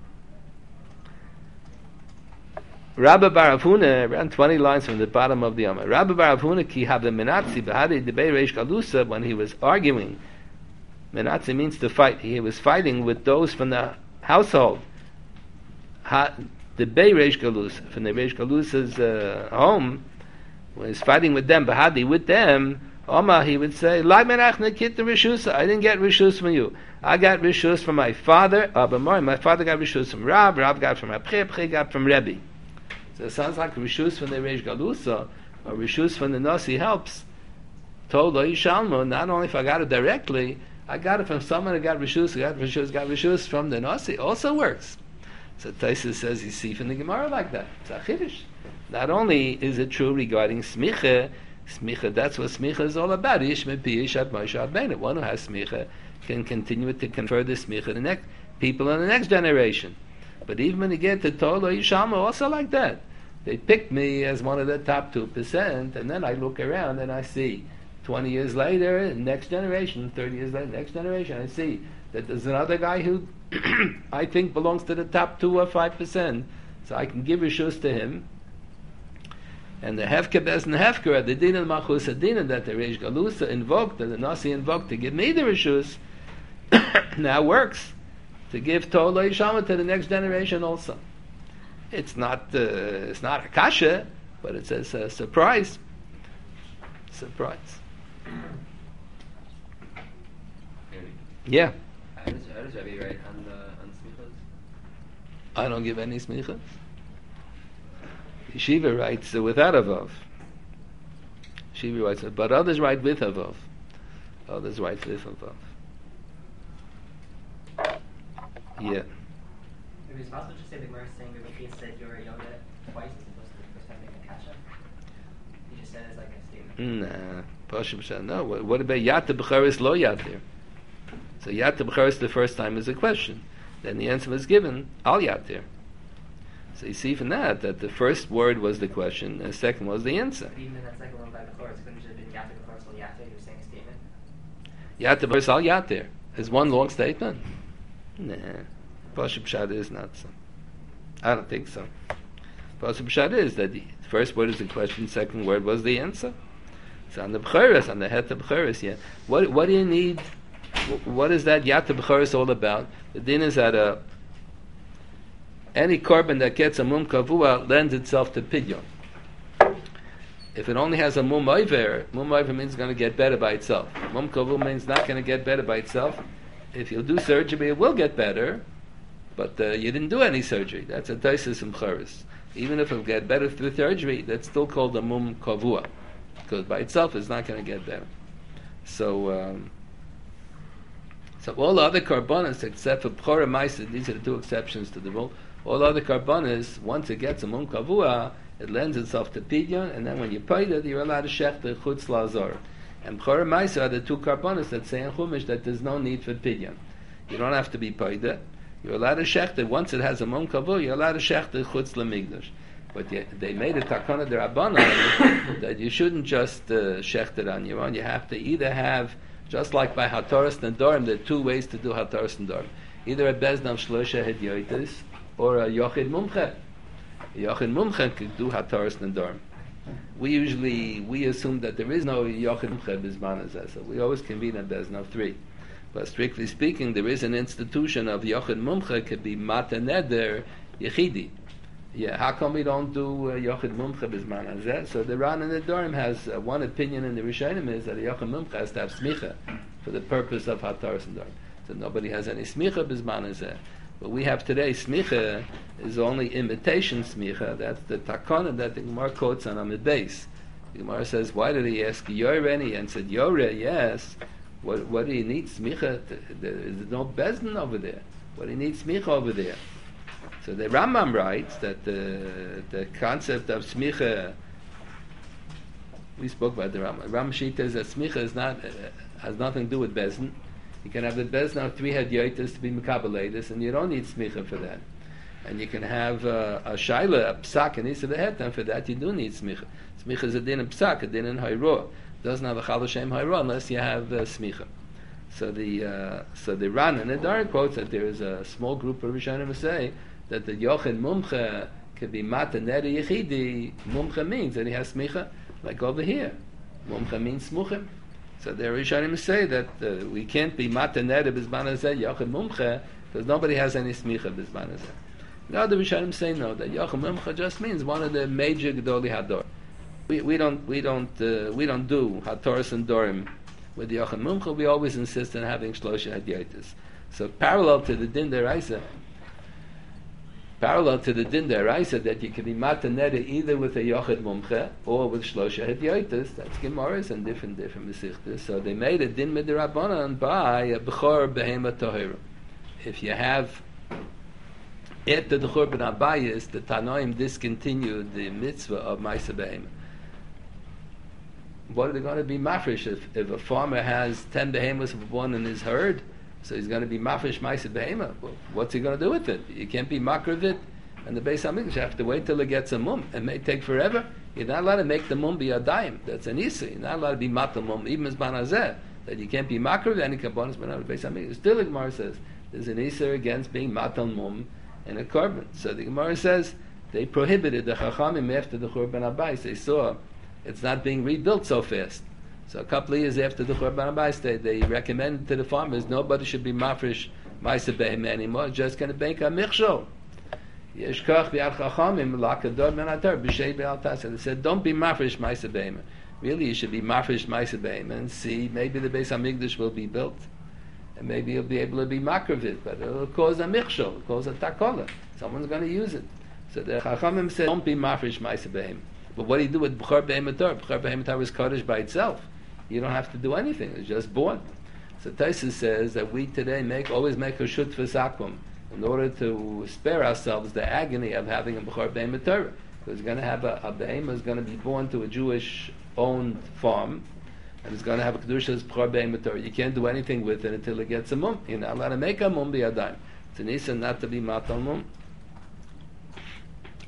Rabbi Bar Avuna, around twenty lines from the bottom of the Amar. Rabbi Bar Avuna ki have the menatzi behadi debei Reish Galusa, when he was arguing. Menatzi means to fight. He was fighting with those from the household. Ha, debei Reish Galusa, from the Reish Galusa's uh, home. When he was fighting with them, behadi with them, Omar, he would say, "La menachne kit the rishus. I didn't get rishus from you. I got rishus from my father. Abamar, my father got rishus from Rab. Rab got from Rab. Rab got from Rebbe." So it sounds like rishus from the Reish Galusa or rishus from the Nasi helps. Told lo yishalmu. Not only if I got it directly, I got it from someone who got rishus, got rishus, got rishus from the Nasi. Also works. So Tosfos says you see from the Gemara like that. It's a chiddush. Not only is it true regarding smicha. Smicha, that's what smicha is all about. Ish mepi yishad Moshe Rabbeinu. One who has smicha can continue to confer the smicha to the next people in the next generation. But even when you get to Tolo Yishalma, also like that. They picked me as one of the top two percent, and then I look around and I see twenty years later, next generation, thirty years later, next generation, I see that there's another guy who I think belongs to the top two or five percent. So I can give rishus to him. And the Hefker Bez and Hefker, the Din and Machus Adina that the Reish Galusa invoked, that the Nasi invoked to give me the rishus, now works to give Tolo Yishama to the next generation also. It's not uh, it's not a kasha, but it's a, a surprise. Surprise. Yeah. How does, how does Rabbi write on the on smichas? I don't give any smichas. Yeshiva writes uh, without a vav. Yeshiva writes, uh, but others write with a vav. Others write with a vav. Yeah. It was possible to say the Gemara saying that Rabbi said Yoreh Yoda twice as opposed to the first time making kasha. He just said it as like a statement. Nah, Pashim said no. What, what about Yata B'charis Lo Yatir? So Yata B'charis the first time is a question. Then the answer was given Al Yatir. So you see from that that the first word was the question, and the second was the answer. But even in that second one by Bechor, it's couldn't have been Yata Bechor Sol Yata, you're saying a statement? Yata Bechor Sol Yata is one long statement. Nah, Pashup Pshat is not so. I don't think so. Pashup Pshat is that the first word is the question, second word was the answer. So on the Bechoros, on the Het Bechoros, yeah. What what do you need? What is that Yata Bechoros all about? The din is that a any carbon that gets a mum kavua lends itself to pidyon. If it only has a mum over, mum over means it's going to get better by itself. Mum kavua means not going to get better by itself. If you'll do surgery, it will get better, but uh, you didn't do any surgery. That's a taisis and charis. Even if it'll get better through surgery, that's still called a mum kavua, because by itself it's not going to get better. So, um, so all the other carbonas except for Bechor and Maisa, these are the two exceptions to the rule. All other carbonas, once it gets a mum kavua, it lends itself to pidyon, and then when you paid it, you're allowed to shech the chutz lazor. And Bechor and Maisa are the two carbonas that say in Chumash that there's no need for pidyon. You don't have to be paid it. You're allowed to shech it. Once it has a mum kavua, you're allowed to shech the chutz lemigdash. But yet, they made a takana derabbanan that you shouldn't just uh, shech it on your own. You have to either have, just like by hataras nedarim, there are two ways to do hataras nedarim. Either a bezdam shlosha hedyotis, or a yochid mumche. A yochid mumche could do hataras nedarim. We usually, we assume that there is no yochid mumche bizman hazeh, so we always convene a bezdam of three. But strictly speaking, there is an institution of yochid mumche could be mata neder yechidi. Yeah, how come we don't do uh, yochid mumche bizman hazeh? So the Ran and the Dorim has uh, one opinion in the Rishonim is that a yochid mumche has to have smicha for the purpose of hataras nedarim. So nobody has any smicha bizman hazeh. What we have today, smicha, is only imitation smicha. That's the takana that the Gemara quotes on Amid Beis. The Gemara says, why did he ask Yore? And he answered, Yore, yes. What, what do you need smicha? There's no bezdin over there. What do you need smicha over there? So the Rambam writes that the the concept of smicha, we spoke about the Rambam. Rambam Shita is that smicha is not, uh, has nothing to do with bezdin. You can have the bezdin of three hadyotis to be mekabeladis, and you don't need smicha for that. And you can have uh, a shaila, a psak, and isa the hetan. For that, you do need smicha. Smicha is a din in psak, a din in hayro. Doesn't have a chal shem hayro unless you have uh, smicha. So the uh, so the Ran and the Dar quotes that there is a small group of Rishonim who say that the yochid mumche could be mata neder yechidi. Mumche means that he has smicha, like over here. Mumche means smuchim. So the Rishonim say that uh, we can't be mata neder bizman hazeh yochid mumche because nobody has any smicha bizman hazeh. The other Rishonim say no, that yochid mumche just means one of the major gedoli hador. We we don't we don't uh, we don't do hataras and dorim with the yochid mumche. We always insist on having shlosha hadyotis. So parallel to the din deraisa, parallel to the din deraisa that you can be mata neder either with a yochid mumche or with shlosha hadyotis. That's gemaras and different different mesichtas. So they made a din midrabanan by a bechor behema tahira. If you have after the churban abayis, the Tanoim discontinued the mitzvah of ma'aseh behema. What are they going to be mafresh if, if a farmer has ten behemoths of one in his herd? So he's going to be mafresh ma'aseh behema. Well, what's he going to do with it? You can't be makar of it. And the Beis Hamikdash have to wait till it gets a mum. It may take forever. You're not allowed to make the mum be a dime. That's an issa. You're not allowed to be matal mum, even as banazeh. That you can't be makar of any kabbanis, but not the Beis Hamikdash. Still, the Gemara says there's an issa against being matal mum in a carbon. So the Gemara says they prohibited the chachamim after the Churban Abayis. They saw it's not being rebuilt so fast. So a couple of years after the Churban Abayis, they, they recommended to the farmers nobody should be mafresh ma'aseh behema anymore. Just going to make a michshol. Yeshkach b'yad chachamim lakador menatar b'shei be'al taseh. They said don't be mafresh ma'aseh behema. Really, you should be mafresh ma'aseh behema and see maybe the Beis Hamikdash will be built. And maybe you'll be able to be makar of it, but it'll cause a michshol, it'll cause a takola. Someone's going to use it. So the Chachamim said, don't be mafresh ma'aseh behema. But what do you do with Bechor behema Torah? Bechor behema Torah is Kodesh by itself. You don't have to do anything, it's just born. So Taisus says that we today make always make a shut v'sakum in order to spare ourselves the agony of having a Bechor behema Torah. Because going to have a, a behema is going to be born to a Jewish-owned farm, and it's going to have a Kedusha's Bechor behema Torah. You can't do anything with it until it gets a mum. You're not allowed to make a mum b'yadayim. It's an issa not to be matal mum.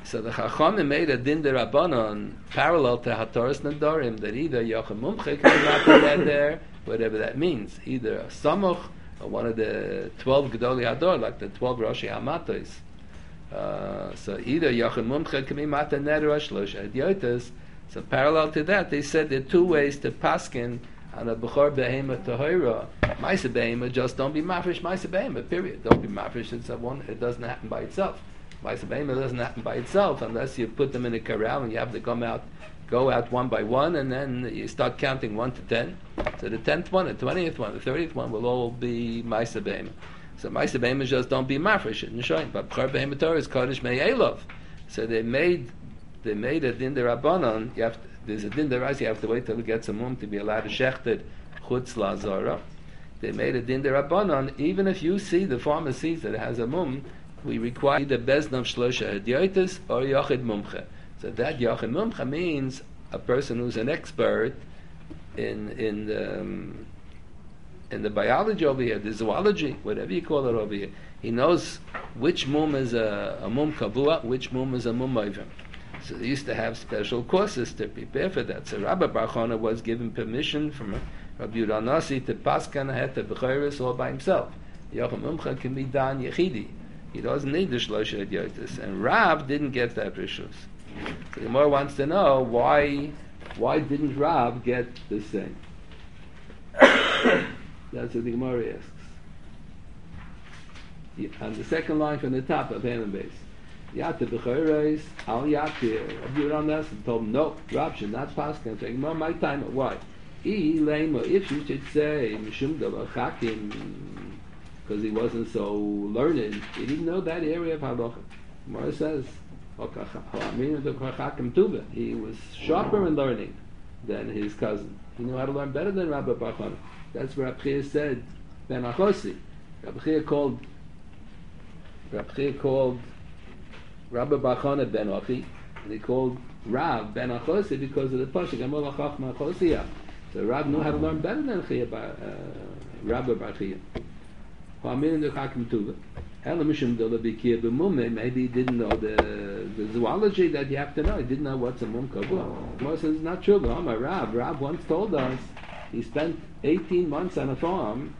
So the Chachamim made a din derabanan parallel to Hatoras Nadarim that either Yochem Mumche can be matter there, whatever that means, either a Samuch or one of the twelve Gedolei Hador, like the twelve Roshei Hamatos. Uh, so either Yochem Mumche can be matter neder or Shlosha Hadyotas. So parallel to that, they said there are two ways to paskin on a Bechor Behema Tahira. Maisa Behema, just don't be mafresh Maisa Behema, period. Don't be mafresh, it's a one, it doesn't happen by itself. Maisa Behema doesn't happen by itself unless you put them in a corral and you have to come out, go out one by one, and then you start counting one to ten. So the tenth one, the twentieth one, the thirtieth one will all be Maisa Behema. So Maisa Behema just don't be mafresh in Shoyin. But Bechor Behema Torah is Kodesh Me'elov. So they made they made a din derabanan. You have to, there's a din deraisa. You have to wait till it gets a mum to be allowed to shechted chutz lazara. They made a din derabanan. Even if you see the farmer sees that it has a mum, we require either bezdam shlosha hadyotis or yachid mumche. So that yachid mumche means a person who's an expert in in the, um, in the biology over here, the zoology, whatever you call it over here. He knows which mum is a, a mum kavua, which mum is a mum oivim. So they used to have special courses to prepare for that. So Rabbi Bar Chana was given permission from Rabbi Yehuda Nasi to paskan het to b'chayris all by himself. Yochem Mumcha can be done yechidi. He doesn't need the Shlosha Hadyotis. And Rav didn't get that rishus. So the Gemara wants to know why why didn't Rav get the same? That's what the Gemara asks. Yeah, on the second line from the top of Haman base. Yata b'chayres al yatir. Rabbi Yehuda Nasi told him, no, Rav should not paskan. So Gemara, my time, why? If you should say Mishum Davar Chakim, because he wasn't so learned, he didn't know that area of halacha. Gemara says he was sharper in learning than his cousin. He knew how to learn better than Rabbi Bar Chana. That's what Rabbi Chia said. Ben Achosi. Rabbi Chia called Rabbi Chia called Rabbi Bar Chana Ben Achi, and he called Rav Ben Achosi because of the pasuk Amol Achachma Achosiyah. So Rav knew how to learn better than Chia, uh, Rabbi Bar Chia. Maybe he didn't know the, the zoology that you have to know. He didn't know what's a mum kavua. Gemara says it's not true. But Rav, Rav once told us he spent eighteen months on a farm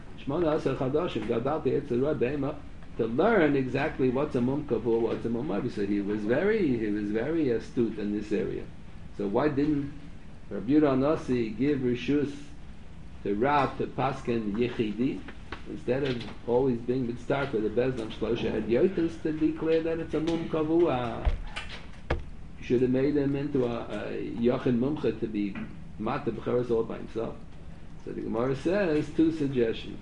to learn exactly what's a mum kavua, what's a mum mavi. So he was very, he was very astute in this area. So why didn't Rabbi Yehuda Nasi give rishus to Rav to pasken yechidi? Instead of always being mitzvah for the bezdam shlosha hadyotis to declare that it's a mum kavua, you should have made him into a, a yachin mumcha to be mata b'cheres all by himself. So the Gemara says two suggestions.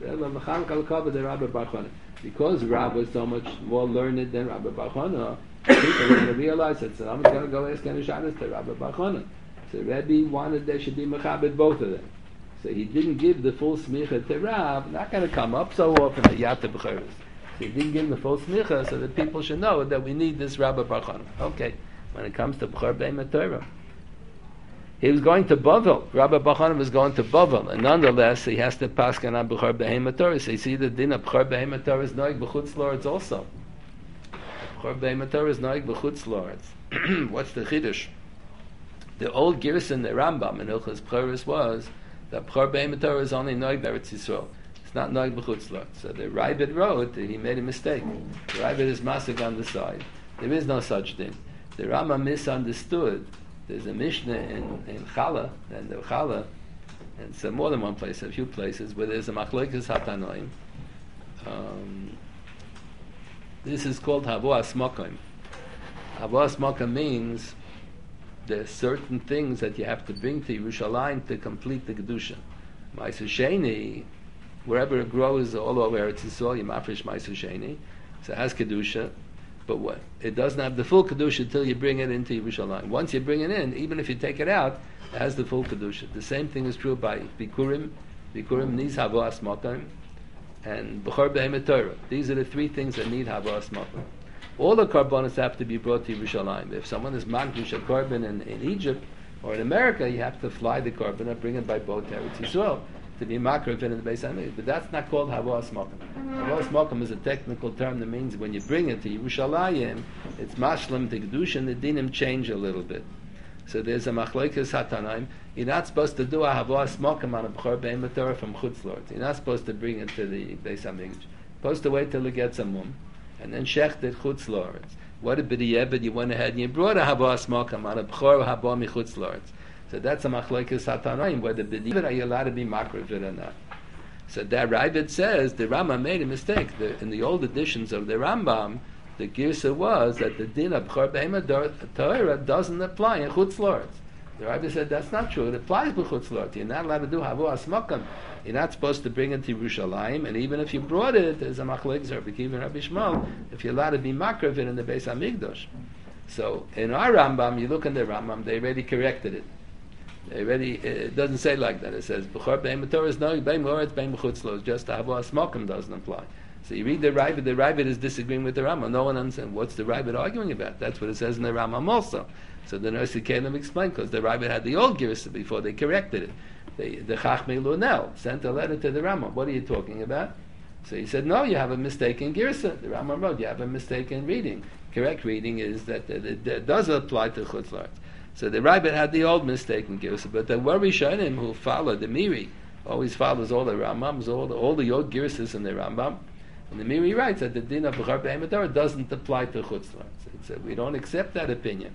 Because Rab was so much more learned than Rabbi Bar Chana, people are going to realize that so I'm going to go ask Ken Shabbos to Rabbi Bar Chana. So Rebbe wanted there should be mechabed both of them. So he didn't give the full smicha to Rav, not going to come up so often at Yata B'cheres. So he didn't give him the full smicha so that people should know that we need this Rabbi Bar Chana. Okay, when it comes to B'chor Behema Torah, he was going to Bavel. Rabbi Bar Chana was going to Bavel, and nonetheless he has to paskan on B'chor Behema Torah. So you see the din of B'chor Behema Torah is noig b'chutz lords also. B'chor Behema Torah is noig b'chutz lords. What's the chiddush? The old Girson, the Rambam in Hilchos B'choros was that B'chor Behema Torah is only noig b'Eretz Yisrael. It's not noig b'chutz lords. So the Ravid wrote that he made a mistake. The Ravid is masig on the side. There is no such thing. The Rambam misunderstood. There's a Mishnah in, in Chala, and the Chala, and it's more than one place, a few places, where there's a Machlokes Hatanoim. Um, this is called Havua Smokim. Havua Smokim means there's certain things that you have to bring to Yerushalayim to complete the Kedusha. Ma'aser Sheni, wherever it grows all over Eretz Yisrael, you mafresh Ma'aser Sheni, so it has Kedusha. But what? It doesn't have the full Kedusha until you bring it into Yerushalayim. Once you bring it in, even if you take it out, it has the full Kedusha. The same thing is true by Bikurim. Bikurim needs Havua Smokim, and B'chor Behema Torah. These are the three things that need Havua Smokim. All the karbonos have to be brought to Yerushalayim. If someone is magdush a carbon in, in Egypt or in America, you have to fly the carbon and bring it by boat to Eretz Yisrael. to be makriv in the Beis Hamikdash. But that's not called havas mokum. Havas mokum is a technical term that means when you bring it to Yerushalayim, it's mashlim to kedusha, and the dinim change a little bit. So there's a machlokes hatanaim. You're not supposed to do a havas mokum on a b'chor be'emet Torah from chutz lords. You're not supposed to bring it to the Beis Hamikdash. You're supposed to wait till it gets a mum, and then shecht it chutz lords. What a b'diyebed, you went ahead and you brought a havas mokum on a b'chor haba mi chutz lords. So that's a machlokes hatanaim, whether b'diyebed are you allowed to be makriv it or not. So that Ravid says the Rambam made a mistake. The, in the old editions of the Rambam, the girsa was that the din of b'chor be'emet Torah doesn't apply in chutz lords. The Ravid said that's not true. It applies to chutz lords. You're not allowed to do havas mokum. You're not supposed to bring it to Yerushalayim, and even if you brought it, there's a machlokes Rabbi Akiva and Rabbi Shmuel, if you're allowed to be makriv it in the Beis Hamikdash. So in our Rambam, you look in the Rambam, they already corrected it. They already, it doesn't say like that. It says b'chor be'emet Torah is no be'em loretz be'em chutz lords. Just havas mokum doesn't apply. So you read the Ravid, the Ravid is disagreeing with the Rambam. No one understands what's the Ravid arguing about. That's what it says in the Rambam also. So the Nosei Kelim explained, because the Ravid had the old Girsa before they corrected it. They, the Chachmei Lunel sent a letter to the Rambam. What are you talking about? So he said, no, you have a mistaken Girsa. The Rambam wrote, you have a mistaken reading. Correct reading is that it, it, it does apply to chutz lords. So the Ravid had the old mistaken Girsa, but the were Rishonim who followed the Miri always follows all the Rambams, all the, all the old Girsas in the Rambam. And the Miri writes that the din of b'chor be'emet Torah doesn't apply to chutz lords. It's a, we don't accept that opinion.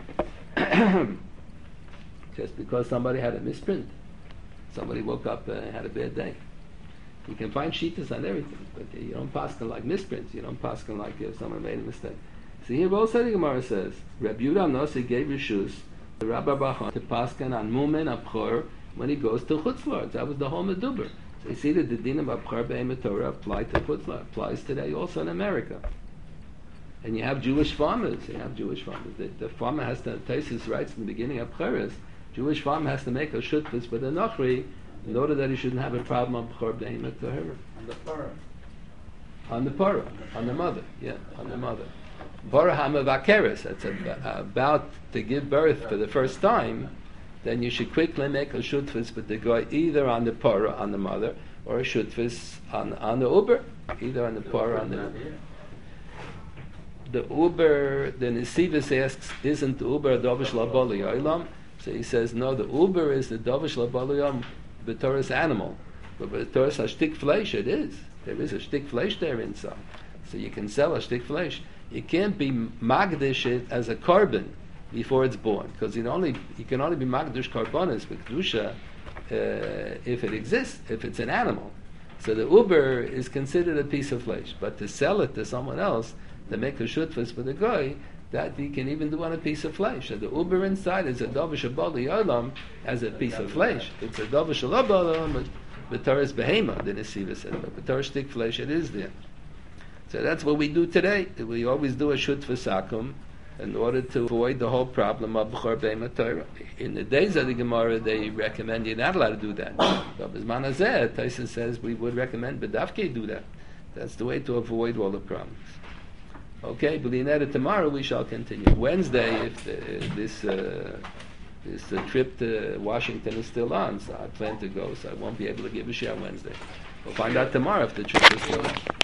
Just because somebody had a misprint, somebody woke up and had a bad day. You can find shitas on everything, but you don't paskin like misprints. You don't paskin like if someone made a mistake. So here also the Gemara says, Rabbi Yehuda Nosei gave Rishus to Rabbi Bachon to paskin on mumen abchor when he goes to chutz lords. That was the whole meduber. So you see that the din of b'chor be'emet Torah applied to chutz lords, applies today also in America. And you have Jewish farmers. You have Jewish farmers. The, the farmer has to, Taisus writes in the beginning of Cheres, Jewish farmer has to make a shutfus with a nochri in order that he shouldn't have a problem on b'chor be'emet Torah. On the parah. On the parah, on the mother, yeah, on the mother. Parah hamavakeres, that's a, about to give birth for the first time, then you should quickly make a shutfus with the guy either on the parah, on the mother, or a shutfus on, on the uber, either on the parah, on the the uber, the Nesivus asks, isn't the uber a dovish labali olam? So he says, no, the uber is the dovish labali olam, the Torah's animal. But the Torah's a shtik flesh, it is. There is a shtik flesh there inside. So you can sell a shtik flesh. You can't be magdish it as a carbon before it's born, because you only you can only be magdish karbonis with kedusha uh, if it exists, if it's an animal. So the uber is considered a piece of flesh, but to sell it to someone else, to make a shutfus with a guy, that you can even do on a piece of flesh. So the uber inside is a dovish abali olam as a piece of flesh. It's a dovish abali olam, but the Torah's behema, the Nesiva said, but the Torah's stick flesh, it is there. So that's what we do today. We always do a shutfus akum in order to avoid the whole problem of b'chor be'emet Torah. In the days of the Gemara, they recommend you're not allowed to do that. But B'zman hazeh, Tyson says we would recommend B'davke do that. That's the way to avoid all the problems. Okay, B'lineda, tomorrow we shall continue. Wednesday, if, the, if this uh, this uh, trip to Washington is still on, so I plan to go, so I won't be able to give a share Wednesday. We'll find out tomorrow if the trip is still on.